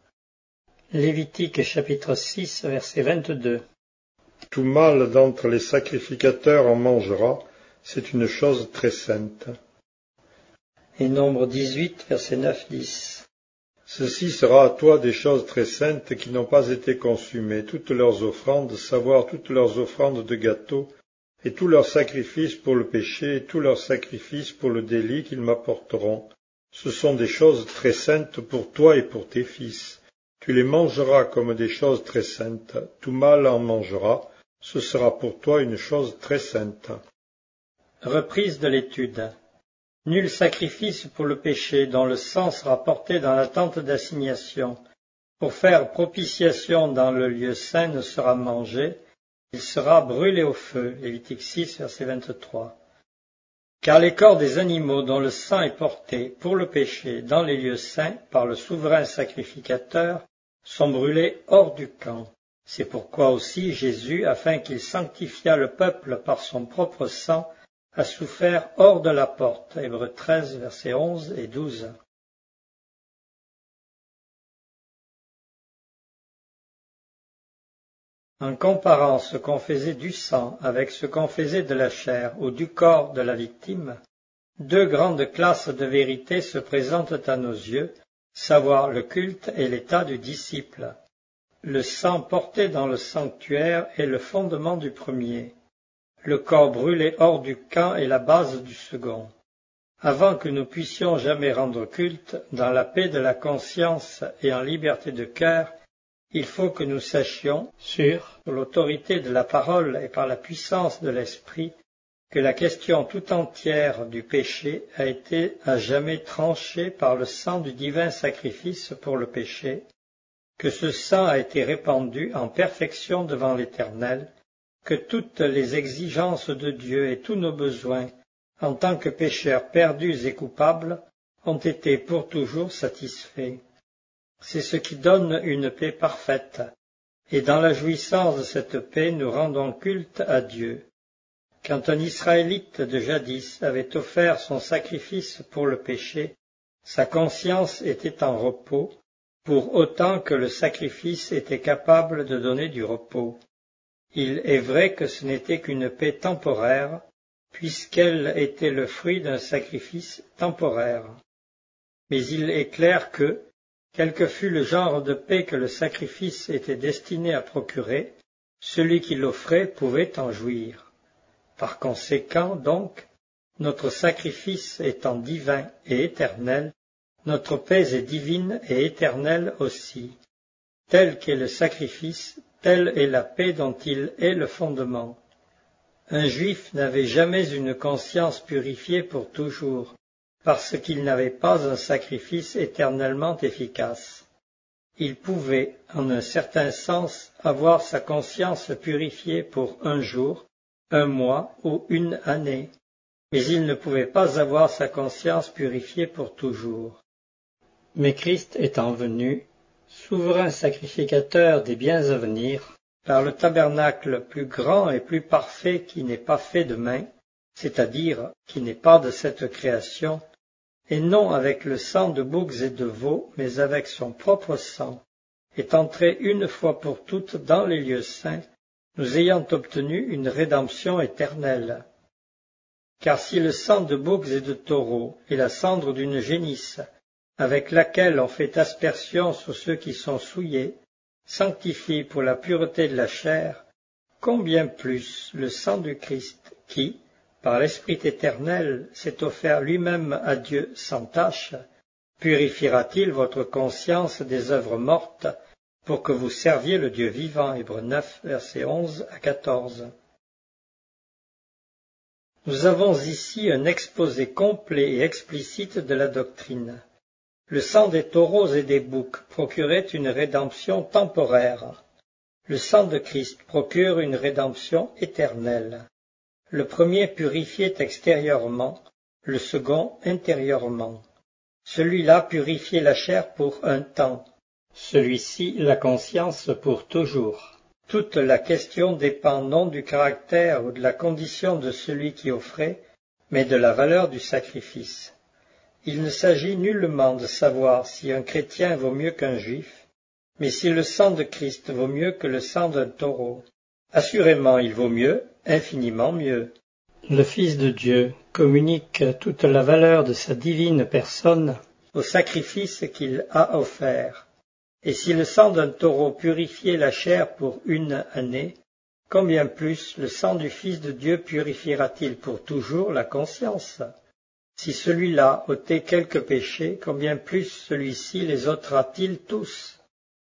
Lévitique chapitre 6, verset 22. Tout mâle d'entre les sacrificateurs en mangera, c'est une chose très sainte. Et Nombre 18, verset 9-10. Ceci sera à toi des choses très saintes qui n'ont pas été consumées, toutes leurs offrandes, savoir toutes leurs offrandes de gâteaux, et tous leurs sacrifices pour le péché, et tous leurs sacrifices pour le délit qu'ils m'apporteront. Ce sont des choses très saintes pour toi et pour tes fils. Tu les mangeras comme des choses très saintes, tout mâle en mangera, ce sera pour toi une chose très sainte. Reprise de l'étude. Nul sacrifice pour le péché dont le sang sera porté dans la tente d'assignation pour faire propitiation dans le lieu saint ne sera mangé, il sera brûlé au feu. Lévitique 6, verset 23. Car les corps des animaux dont le sang est porté pour le péché dans les lieux saints par le souverain sacrificateur sont brûlés hors du camp. C'est pourquoi aussi Jésus, afin qu'il sanctifiât le peuple par son propre sang, a souffert hors de la porte. Hébreux 13, versets 11 et 12. En comparant ce qu'on faisait du sang avec ce qu'on faisait de la chair ou du corps de la victime, deux grandes classes de vérité se présentent à nos yeux, savoir le culte et l'état du disciple. Le sang porté dans le sanctuaire est le fondement du premier. Le corps brûlé hors du camp est la base du second. Avant que nous puissions jamais rendre culte, dans la paix de la conscience et en liberté de cœur, il faut que nous sachions, sur l'autorité de la parole et par la puissance de l'esprit, que la question tout entière du péché a été à jamais tranchée par le sang du divin sacrifice pour le péché, que ce sang a été répandu en perfection devant l'Éternel, que toutes les exigences de Dieu et tous nos besoins, en tant que pécheurs perdus et coupables, ont été pour toujours satisfaits. C'est ce qui donne une paix parfaite, et dans la jouissance de cette paix nous rendons culte à Dieu. Quand un Israélite de jadis avait offert son sacrifice pour le péché, sa conscience était en repos, pour autant que le sacrifice était capable de donner du repos. Il est vrai que ce n'était qu'une paix temporaire, puisqu'elle était le fruit d'un sacrifice temporaire. Mais il est clair que, quel que fût le genre de paix que le sacrifice était destiné à procurer, celui qui l'offrait pouvait en jouir. Par conséquent, donc, notre sacrifice étant divin et éternel, notre paix est divine et éternelle aussi. Tel qu'est le sacrifice, telle est la paix dont il est le fondement. Un juif n'avait jamais une conscience purifiée pour toujours, parce qu'il n'avait pas un sacrifice éternellement efficace. Il pouvait, en un certain sens, avoir sa conscience purifiée pour un jour, un mois ou une année, mais il ne pouvait pas avoir sa conscience purifiée pour toujours. Mais Christ étant venu, souverain sacrificateur des biens à venir, par le tabernacle plus grand et plus parfait qui n'est pas fait de main, c'est-à-dire qui n'est pas de cette création, et non avec le sang de boucs et de veaux, mais avec son propre sang, est entré une fois pour toutes dans les lieux saints, nous ayant obtenu une rédemption éternelle. Car si le sang de boucs et de taureaux est la cendre d'une génisse, avec laquelle on fait aspersion sur ceux qui sont souillés, sanctifie pour la pureté de la chair, combien plus le sang du Christ qui, par l'Esprit éternel, s'est offert lui-même à Dieu sans tache, purifiera-t-il votre conscience des œuvres mortes pour que vous serviez le Dieu vivant. Hébreux 9, versets 11 à 14. Nous avons ici un exposé complet et explicite de la doctrine. Le sang des taureaux et des boucs procurait une rédemption temporaire. Le sang de Christ procure une rédemption éternelle. Le premier purifiait extérieurement, le second intérieurement. Celui-là purifiait la chair pour un temps, celui-ci la conscience pour toujours. Toute la question dépend non du caractère ou de la condition de celui qui offrait, mais de la valeur du sacrifice. Il ne s'agit nullement de savoir si un chrétien vaut mieux qu'un juif, mais si le sang de Christ vaut mieux que le sang d'un taureau. Assurément, il vaut mieux, infiniment mieux. Le Fils de Dieu communique toute la valeur de sa divine personne au sacrifice qu'il a offert. Et si le sang d'un taureau purifiait la chair pour 1 année, combien plus le sang du Fils de Dieu purifiera-t-il pour toujours la conscience? Si celui-là ôtait quelques péchés, combien plus celui-ci les ôtera-t-il tous?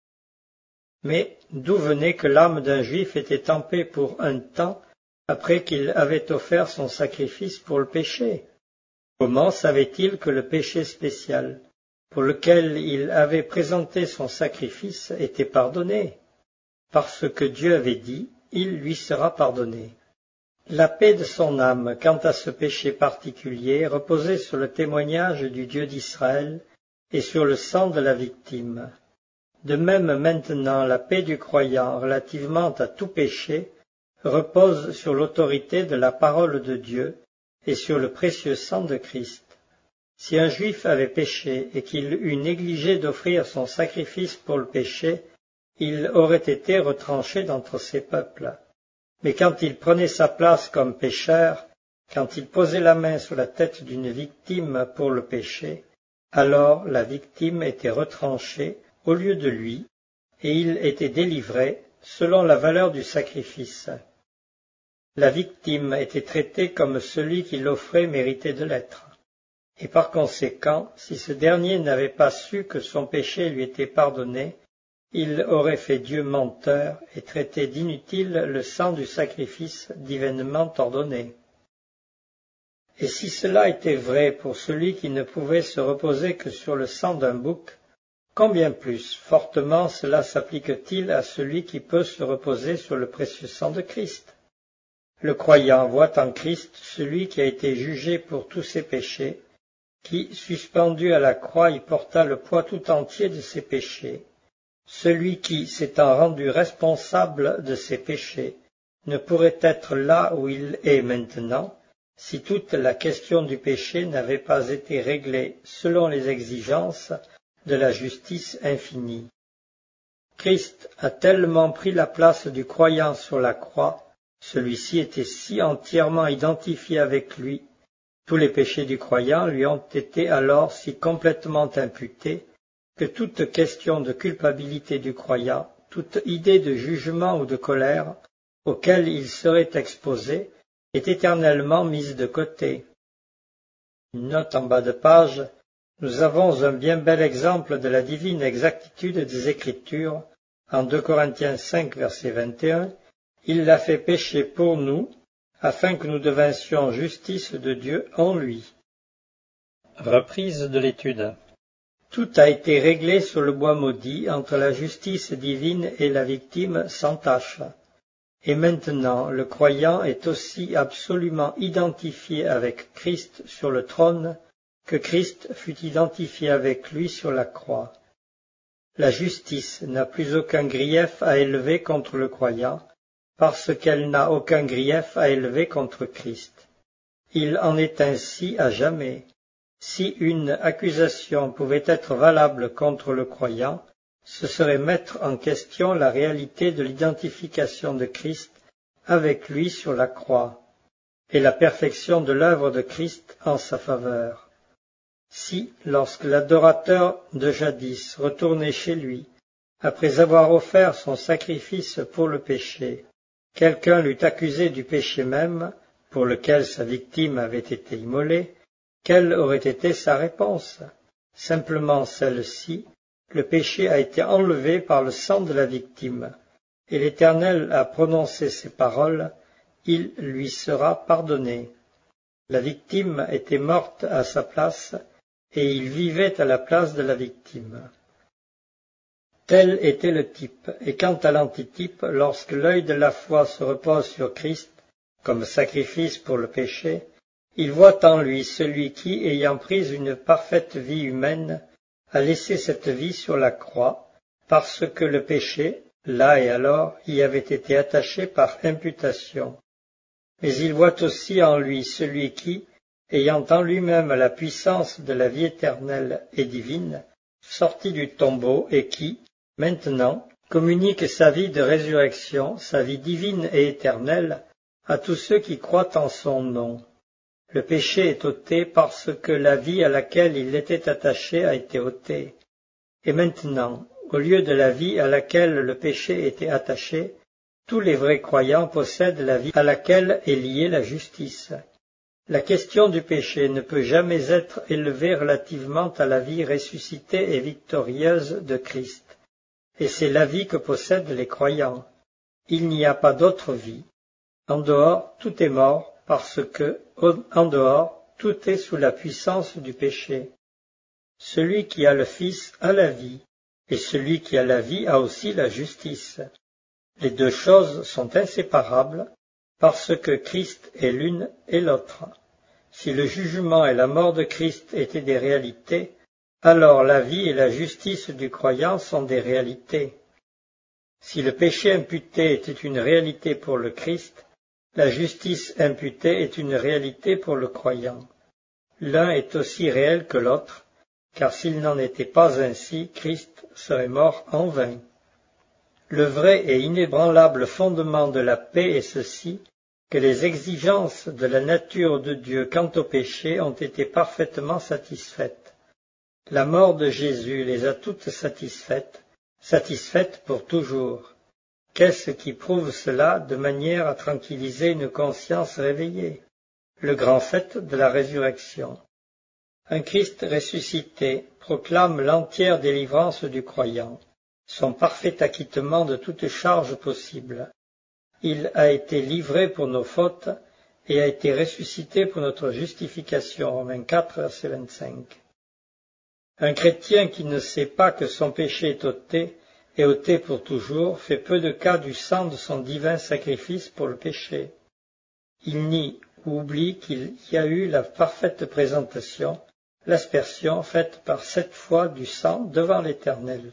Mais d'où venait que l'âme d'un Juif était en paix pour un temps, après qu'il avait offert son sacrifice pour le péché? Comment savait-il que le péché spécial, pour lequel il avait présenté son sacrifice, était pardonné? Parce que Dieu avait dit, il lui sera pardonné. La paix de son âme, quant à ce péché particulier, reposait sur le témoignage du Dieu d'Israël et sur le sang de la victime. De même maintenant, la paix du croyant relativement à tout péché repose sur l'autorité de la parole de Dieu et sur le précieux sang de Christ. Si un Juif avait péché et qu'il eût négligé d'offrir son sacrifice pour le péché, il aurait été retranché d'entre ses peuples. Mais quand il prenait sa place comme pécheur, quand il posait la main sur la tête d'une victime pour le péché, alors la victime était retranchée au lieu de lui, et il était délivré selon la valeur du sacrifice. La victime était traitée comme celui qui l'offrait méritait de l'être. Et par conséquent, si ce dernier n'avait pas su que son péché lui était pardonné, il aurait fait Dieu menteur et traité d'inutile le sang du sacrifice divainement ordonné. Et si cela était vrai pour celui qui ne pouvait se reposer que sur le sang d'un bouc, combien plus fortement cela s'applique-t-il à celui qui peut se reposer sur le précieux sang de Christ? Le croyant voit en Christ celui qui a été jugé pour tous ses péchés, qui, suspendu à la croix, y porta le poids tout entier de ses péchés. Celui qui, s'étant rendu responsable de ses péchés, ne pourrait être là où il est maintenant, si toute la question du péché n'avait pas été réglée selon les exigences de la justice infinie. Christ a tellement pris la place du croyant sur la croix, celui-ci était si entièrement identifié avec lui, tous les péchés du croyant lui ont été alors si complètement imputés, que toute question de culpabilité du croyant, toute idée de jugement ou de colère auquel il serait exposé, est éternellement mise de côté. Une note en bas de page, nous avons un bien bel exemple de la divine exactitude des Écritures, en 2 Corinthiens 5, verset 21, « Il l'a fait pécher pour nous, afin que nous devinssions justice de Dieu en lui. » Reprise de l'étude. Tout a été réglé sur le bois maudit entre la justice divine et la victime sans tache. Et maintenant, le croyant est aussi absolument identifié avec Christ sur le trône que Christ fut identifié avec lui sur la croix. La justice n'a plus aucun grief à élever contre le croyant, parce qu'elle n'a aucun grief à élever contre Christ. Il en est ainsi à jamais. Si une accusation pouvait être valable contre le croyant, ce serait mettre en question la réalité de l'identification de Christ avec lui sur la croix, et la perfection de l'œuvre de Christ en sa faveur. Si, lorsque l'adorateur de jadis retournait chez lui, après avoir offert son sacrifice pour le péché, quelqu'un l'eût accusé du péché même, pour lequel sa victime avait été immolée, quelle aurait été sa réponse? Simplement celle-ci, le péché a été enlevé par le sang de la victime, et l'Éternel a prononcé ces paroles, il lui sera pardonné. La victime était morte à sa place, et il vivait à la place de la victime. Tel était le type, et quant à l'antitype, lorsque l'œil de la foi se repose sur Christ, comme sacrifice pour le péché, il voit en lui celui qui, ayant pris une parfaite vie humaine, a laissé cette vie sur la croix, parce que le péché, là et alors, y avait été attaché par imputation. Mais il voit aussi en lui celui qui, ayant en lui-même la puissance de la vie éternelle et divine, sortit du tombeau et qui, maintenant, communique sa vie de résurrection, sa vie divine et éternelle, à tous ceux qui croient en son nom. Le péché est ôté parce que la vie à laquelle il était attaché a été ôtée. Et maintenant, au lieu de la vie à laquelle le péché était attaché, tous les vrais croyants possèdent la vie à laquelle est liée la justice. La question du péché ne peut jamais être élevée relativement à la vie ressuscitée et victorieuse de Christ, et c'est la vie que possèdent les croyants. Il n'y a pas d'autre vie. En dehors, tout est mort, parce que, en dehors, tout est sous la puissance du péché. Celui qui a le Fils a la vie, et celui qui a la vie a aussi la justice. Les deux choses sont inséparables, parce que Christ est l'une et l'autre. Si le jugement et la mort de Christ étaient des réalités, alors la vie et la justice du croyant sont des réalités. Si le péché imputé était une réalité pour le Christ, la justice imputée est une réalité pour le croyant. L'un est aussi réel que l'autre, car s'il n'en était pas ainsi, Christ serait mort en vain. Le vrai et inébranlable fondement de la paix est ceci, que les exigences de la nature de Dieu quant au péché ont été parfaitement satisfaites. La mort de Jésus les a toutes satisfaites, satisfaites pour toujours. Qu'est-ce qui prouve cela de manière à tranquilliser une conscience réveillée? Le grand fait de la résurrection. Un Christ ressuscité proclame l'entière délivrance du croyant, son parfait acquittement de toute charge possible. Il a été livré pour nos fautes et a été ressuscité pour notre justification. Romains 4, verset 25. Un chrétien qui ne sait pas que son péché est ôté pour toujours, fait peu de cas du sang de son divin sacrifice pour le péché. Il nie ou oublie qu'il y a eu la parfaite présentation, l'aspersion faite par 7 fois du sang devant l'Éternel.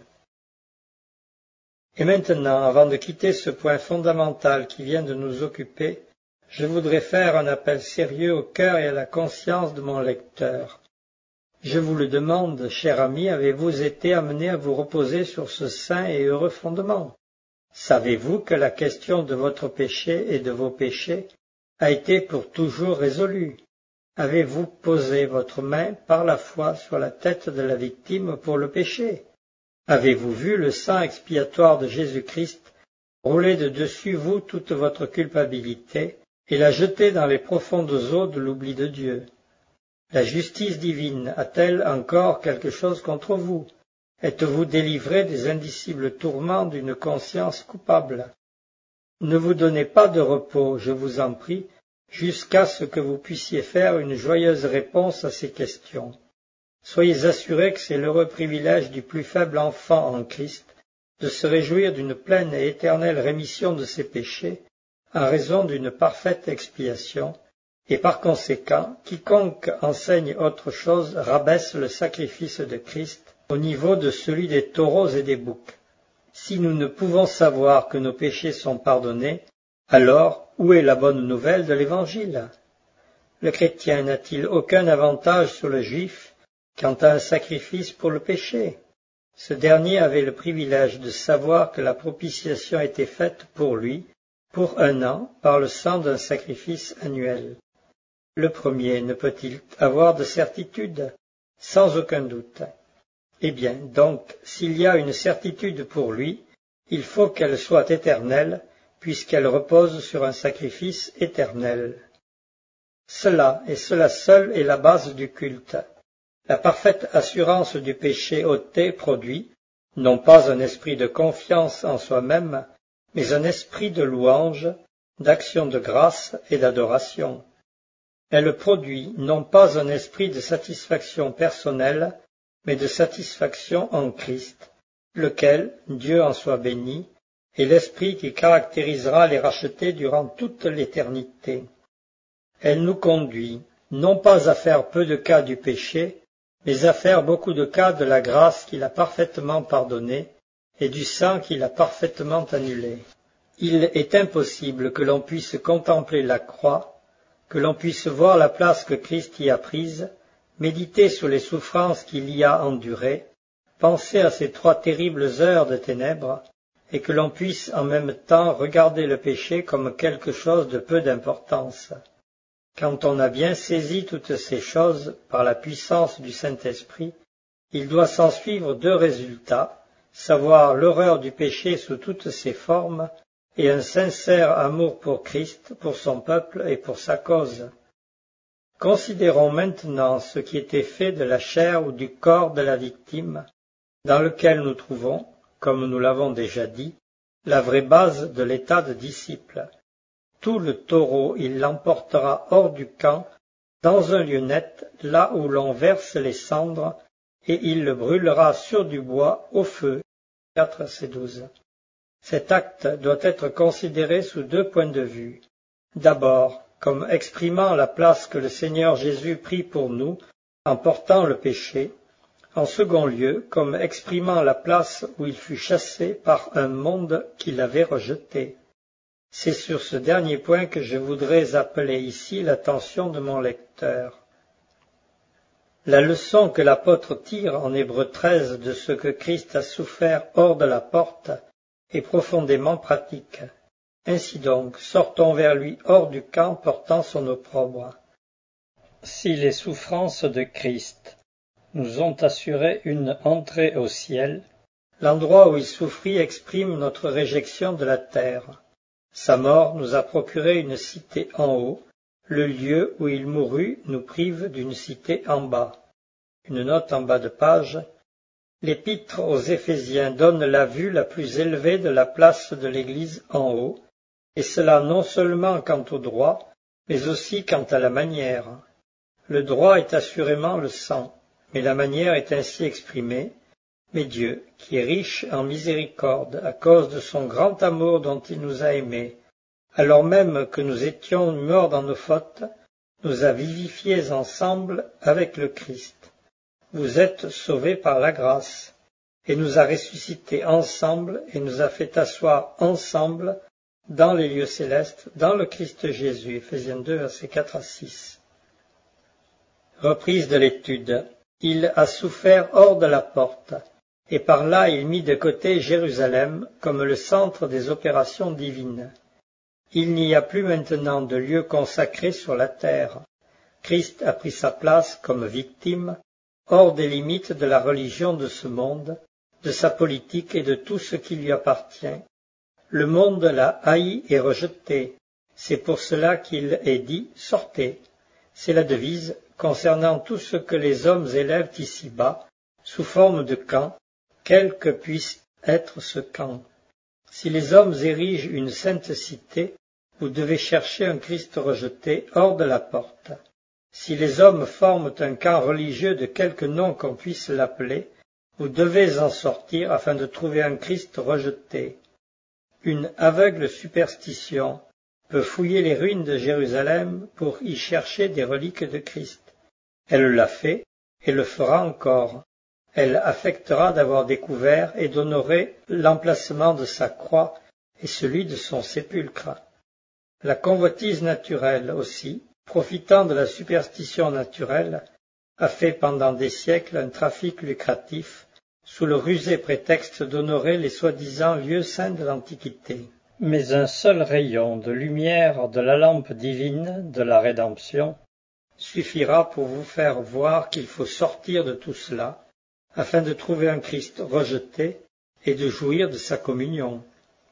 Et maintenant, avant de quitter ce point fondamental qui vient de nous occuper, je voudrais faire un appel sérieux au cœur et à la conscience de mon lecteur. Je vous le demande, cher ami, avez-vous été amené à vous reposer sur ce saint et heureux fondement? Savez-vous que la question de votre péché et de vos péchés a été pour toujours résolue? Avez-vous posé votre main par la foi sur la tête de la victime pour le péché? Avez-vous vu le sang expiatoire de Jésus-Christ rouler de dessus vous toute votre culpabilité et la jeter dans les profondes eaux de l'oubli de Dieu? La justice divine a-t-elle encore quelque chose contre vous? Êtes-vous délivré des indicibles tourments d'une conscience coupable? Ne vous donnez pas de repos, je vous en prie, jusqu'à ce que vous puissiez faire une joyeuse réponse à ces questions. Soyez assurés que c'est l'heureux privilège du plus faible enfant en Christ de se réjouir d'une pleine et éternelle rémission de ses péchés en raison d'une parfaite expiation, et par conséquent, quiconque enseigne autre chose rabaisse le sacrifice de Christ au niveau de celui des taureaux et des boucs. Si nous ne pouvons savoir que nos péchés sont pardonnés, alors où est la bonne nouvelle de l'Évangile? Le chrétien n'a-t-il aucun avantage sur le juif quant à un sacrifice pour le péché? Ce dernier avait le privilège de savoir que la propitiation était faite pour lui, pour 1 an, par le sang d'un sacrifice annuel. Le premier ne peut-il avoir de certitude? Sans aucun doute. Eh bien, donc, s'il y a une certitude pour lui, il faut qu'elle soit éternelle, puisqu'elle repose sur un sacrifice éternel. Cela, et cela seul, est la base du culte. La parfaite assurance du péché ôté produit, non pas un esprit de confiance en soi-même, mais un esprit de louange, d'action de grâce et d'adoration. Elle produit non pas un esprit de satisfaction personnelle, mais de satisfaction en Christ, lequel, Dieu en soit béni, est l'esprit qui caractérisera les rachetés durant toute l'éternité. Elle nous conduit, non pas à faire peu de cas du péché, mais à faire beaucoup de cas de la grâce qu'il a parfaitement pardonnée et du sang qu'il a parfaitement annulé. Il est impossible que l'on puisse contempler la croix, que l'on puisse voir la place que Christ y a prise, méditer sur les souffrances qu'il y a endurées, penser à ces 3 terribles heures de ténèbres, et que l'on puisse en même temps regarder le péché comme quelque chose de peu d'importance. Quand on a bien saisi toutes ces choses par la puissance du Saint-Esprit, il doit s'en suivre deux résultats, savoir l'horreur du péché sous toutes ses formes et un sincère amour pour Christ, pour son peuple et pour sa cause. Considérons maintenant ce qui était fait de la chair ou du corps de la victime, dans lequel nous trouvons, comme nous l'avons déjà dit, la vraie base de l'état de disciple. Tout le taureau il l'emportera hors du camp, dans un lieu net, là où l'on verse les cendres, et il le brûlera sur du bois au feu. 4:12. Cet acte doit être considéré sous deux points de vue. D'abord, comme exprimant la place que le Seigneur Jésus prit pour nous en portant le péché. En second lieu, comme exprimant la place où il fut chassé par un monde qui l'avait rejeté. C'est sur ce dernier point que je voudrais appeler ici l'attention de mon lecteur. La leçon que l'apôtre tire en Hébreux 13 de ce que Christ a souffert hors de la porte est profondément pratique. Ainsi donc, sortons vers lui hors du camp portant son opprobre. Si les souffrances de Christ nous ont assuré une entrée au ciel, l'endroit où il souffrit exprime notre réjection de la terre. Sa mort nous a procuré une cité en haut, le lieu où il mourut nous prive d'une cité en bas. Une note en bas de page. L'épître aux Éphésiens donne la vue la plus élevée de la place de l'Église en haut, et cela non seulement quant au droit, mais aussi quant à la manière. Le droit est assurément le sang, mais la manière est ainsi exprimée. Mais Dieu, qui est riche en miséricorde à cause de son grand amour dont il nous a aimés, alors même que nous étions morts dans nos fautes, nous a vivifiés ensemble avec le Christ. Vous êtes sauvés par la grâce, et nous a ressuscités ensemble et nous a fait asseoir ensemble dans les lieux célestes, dans le Christ Jésus. Éphésiens 2, versets 4-6. Reprise de l'étude. Il a souffert hors de la porte, et par là il mit de côté Jérusalem comme le centre des opérations divines. Il n'y a plus maintenant de lieu consacré sur la terre. Christ a pris sa place comme victime, hors des limites de la religion de ce monde, de sa politique et de tout ce qui lui appartient. Le monde l'a haï et rejeté. C'est pour cela qu'il est dit « Sortez ». C'est la devise concernant tout ce que les hommes élèvent ici-bas, sous forme de camp, quel que puisse être ce camp. Si les hommes érigent une sainte cité, vous devez chercher un Christ rejeté hors de la porte. Si les hommes forment un camp religieux de quelque nom qu'on puisse l'appeler, vous devez en sortir afin de trouver un Christ rejeté. Une aveugle superstition peut fouiller les ruines de Jérusalem pour y chercher des reliques de Christ. Elle l'a fait et le fera encore. Elle affectera d'avoir découvert et d'honorer l'emplacement de sa croix et celui de son sépulcre. La convoitise naturelle aussi, profitant de la superstition naturelle, a fait pendant des siècles un trafic lucratif sous le rusé prétexte d'honorer les soi-disant lieux saints de l'Antiquité. Mais un seul rayon de lumière de la lampe divine de la rédemption suffira pour vous faire voir qu'il faut sortir de tout cela, afin de trouver un Christ rejeté et de jouir de sa communion.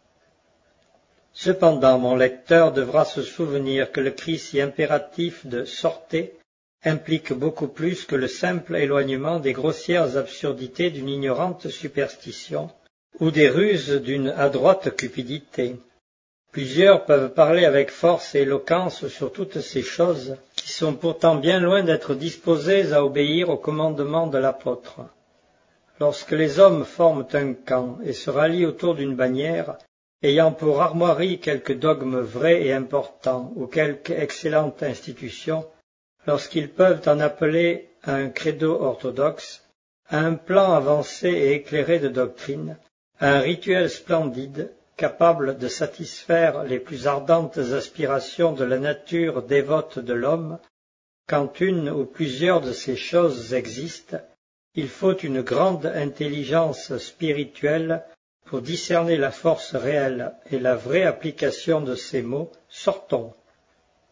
Cependant, mon lecteur devra se souvenir que le cri si impératif de « sortez » implique beaucoup plus que le simple éloignement des grossières absurdités d'une ignorante superstition ou des ruses d'une adroite cupidité. Plusieurs peuvent parler avec force et éloquence sur toutes ces choses qui sont pourtant bien loin d'être disposées à obéir au commandement de l'apôtre. Lorsque les hommes forment un camp et se rallient autour d'une bannière, ayant pour armoirie quelque dogme vrai et important ou quelque excellente institution, lorsqu'ils peuvent en appeler à un credo orthodoxe, à un plan avancé et éclairé de doctrine, à un rituel splendide, capable de satisfaire les plus ardentes aspirations de la nature dévote de l'homme, quand une ou plusieurs de ces choses existent, il faut une grande intelligence spirituelle pour discerner la force réelle et la vraie application de ces mots « sortons ».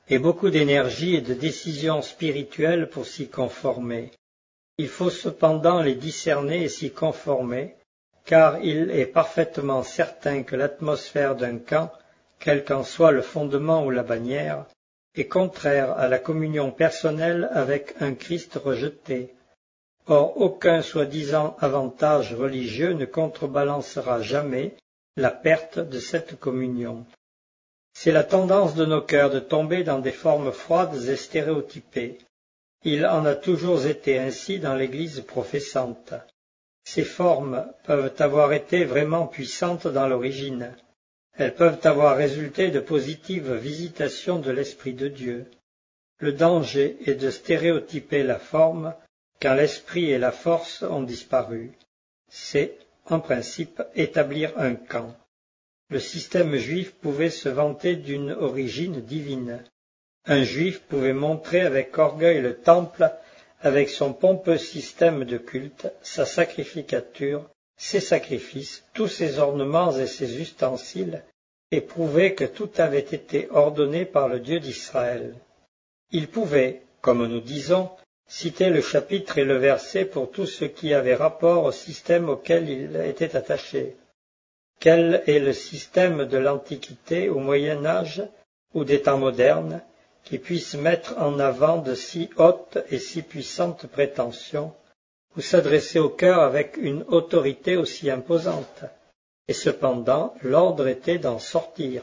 et beaucoup d'énergie et de décision spirituelle pour s'y conformer. Il faut cependant les discerner et s'y conformer, car il est parfaitement certain que l'atmosphère d'un camp, quel qu'en soit le fondement ou la bannière, est contraire à la communion personnelle avec un Christ rejeté. Or, aucun soi-disant avantage religieux ne contrebalancera jamais la perte de cette communion. C'est la tendance de nos cœurs de tomber dans des formes froides et stéréotypées. Il en a toujours été ainsi dans l'Église professante. Ces formes peuvent avoir été vraiment puissantes dans l'origine. Elles peuvent avoir résulté de positives visitations de l'Esprit de Dieu. Le danger est de stéréotyper la forme quand l'esprit et la force ont disparu. C'est, en principe, établir un camp. Le système juif pouvait se vanter d'une origine divine. Un juif pouvait montrer avec orgueil le temple avec son pompeux système de culte, sa sacrificature, ses sacrifices, tous ses ornements et ses ustensiles, et prouver que tout avait été ordonné par le Dieu d'Israël. Il pouvait, comme nous disons, citer le chapitre et le verset pour tout ce qui avait rapport au système auquel il était attaché. Quel est le système de l'Antiquité au Moyen Âge ou des temps modernes qui puisse mettre en avant de si hautes et si puissantes prétentions, ou s'adresser au cœur avec une autorité aussi imposante? Et cependant, l'ordre était d'en sortir.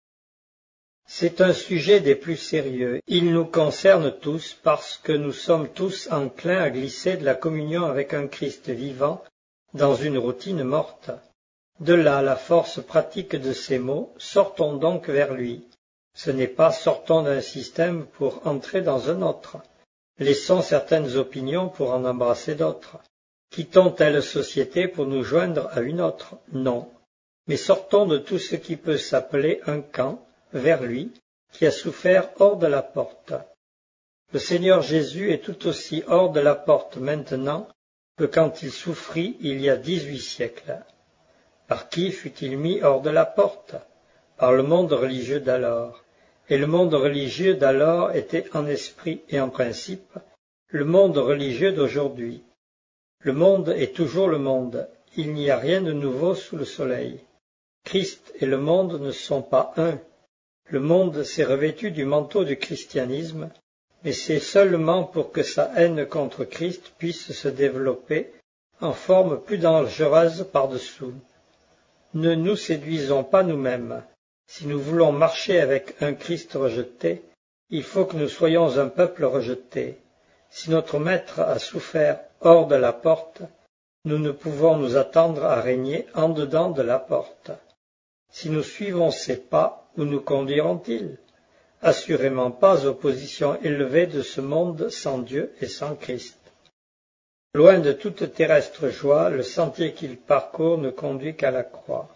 C'est un sujet des plus sérieux. Il nous concerne tous parce que nous sommes tous enclins à glisser de la communion avec un Christ vivant dans une routine morte. De là la force pratique de ces mots, sortons donc vers lui. Ce n'est pas sortons d'un système pour entrer dans un autre. Laissons certaines opinions pour en embrasser d'autres. Quittons telle société pour nous joindre à une autre. Non. Mais sortons de tout ce qui peut s'appeler un camp, vers lui, qui a souffert hors de la porte. Le Seigneur Jésus est tout aussi hors de la porte maintenant que quand il souffrit il y a 18 siècles. Par qui fut-il mis hors de la porte? Par le monde religieux d'alors. Et le monde religieux d'alors était en esprit et en principe le monde religieux d'aujourd'hui. Le monde est toujours le monde, il n'y a rien de nouveau sous le soleil. Christ et le monde ne sont pas un. Le monde s'est revêtu du manteau du christianisme, mais c'est seulement pour que sa haine contre Christ puisse se développer en forme plus dangereuse par-dessous. Ne nous séduisons pas nous-mêmes. Si nous voulons marcher avec un Christ rejeté, il faut que nous soyons un peuple rejeté. Si notre Maître a souffert hors de la porte, nous ne pouvons nous attendre à régner en dedans de la porte. Si nous suivons ses pas, où nous conduiront-ils? Assurément pas aux positions élevées de ce monde sans Dieu et sans Christ. Loin de toute terrestre joie, le sentier qu'il parcourt ne conduit qu'à la croix.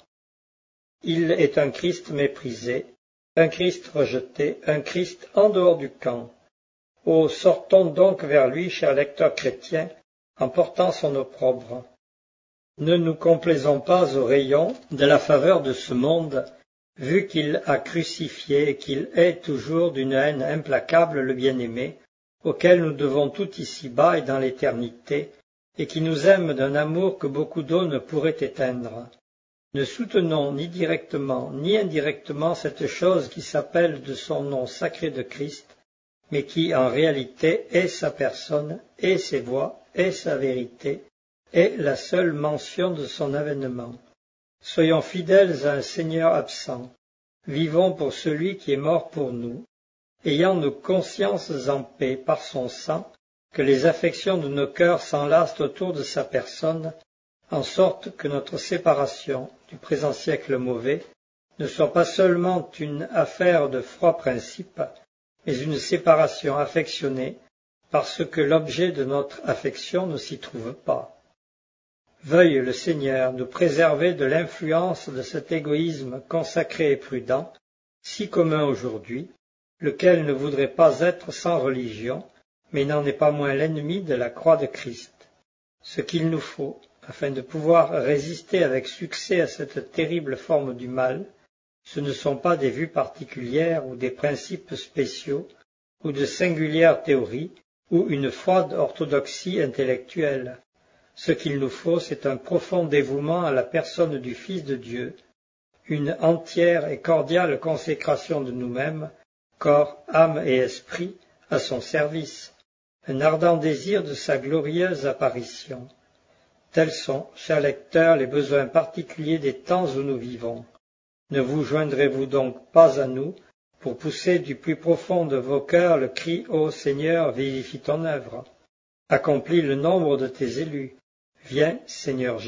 Il est un Christ méprisé, un Christ rejeté, un Christ en dehors du camp. Oh, sortons donc vers lui, chers lecteurs chrétiens, en portant son opprobre. Ne nous complaisons pas aux rayons de la faveur de ce monde, vu qu'il a crucifié et qu'il hait toujours d'une haine implacable le bien-aimé, auquel nous devons tout ici-bas et dans l'éternité, et qui nous aime d'un amour que beaucoup d'eau ne pourrait éteindre. Ne soutenons ni directement ni indirectement cette chose qui s'appelle de son nom sacré de Christ, mais qui en réalité est sa personne, est ses voies, est sa vérité, est la seule mention de son avènement. Soyons fidèles à un Seigneur absent, vivons pour celui qui est mort pour nous, ayant nos consciences en paix par son sang, que les affections de nos cœurs s'enlacent autour de sa personne, en sorte que notre séparation du présent siècle mauvais ne soit pas seulement une affaire de froid principe, mais une séparation affectionnée, parce que l'objet de notre affection ne s'y trouve pas. Veuille le Seigneur nous préserver de l'influence de cet égoïsme consacré et prudent, si commun aujourd'hui, lequel ne voudrait pas être sans religion, mais n'en est pas moins l'ennemi de la croix de Christ. Ce qu'il nous faut, afin de pouvoir résister avec succès à cette terrible forme du mal, Ce ne sont pas des vues particulières ou des principes spéciaux, ou de singulières théories, ou une froide orthodoxie intellectuelle. Ce qu'il nous faut, c'est un profond dévouement à la personne du Fils de Dieu, une entière et cordiale consécration de nous-mêmes, corps, âme et esprit, à son service, un ardent désir de sa glorieuse apparition. Tels sont, chers lecteurs, les besoins particuliers des temps où nous vivons. Ne vous joindrez-vous donc pas à nous pour pousser du plus profond de vos cœurs le cri « Ô Seigneur, vivifie ton œuvre. Accomplis le nombre de tes élus. Viens, Seigneur Jésus. »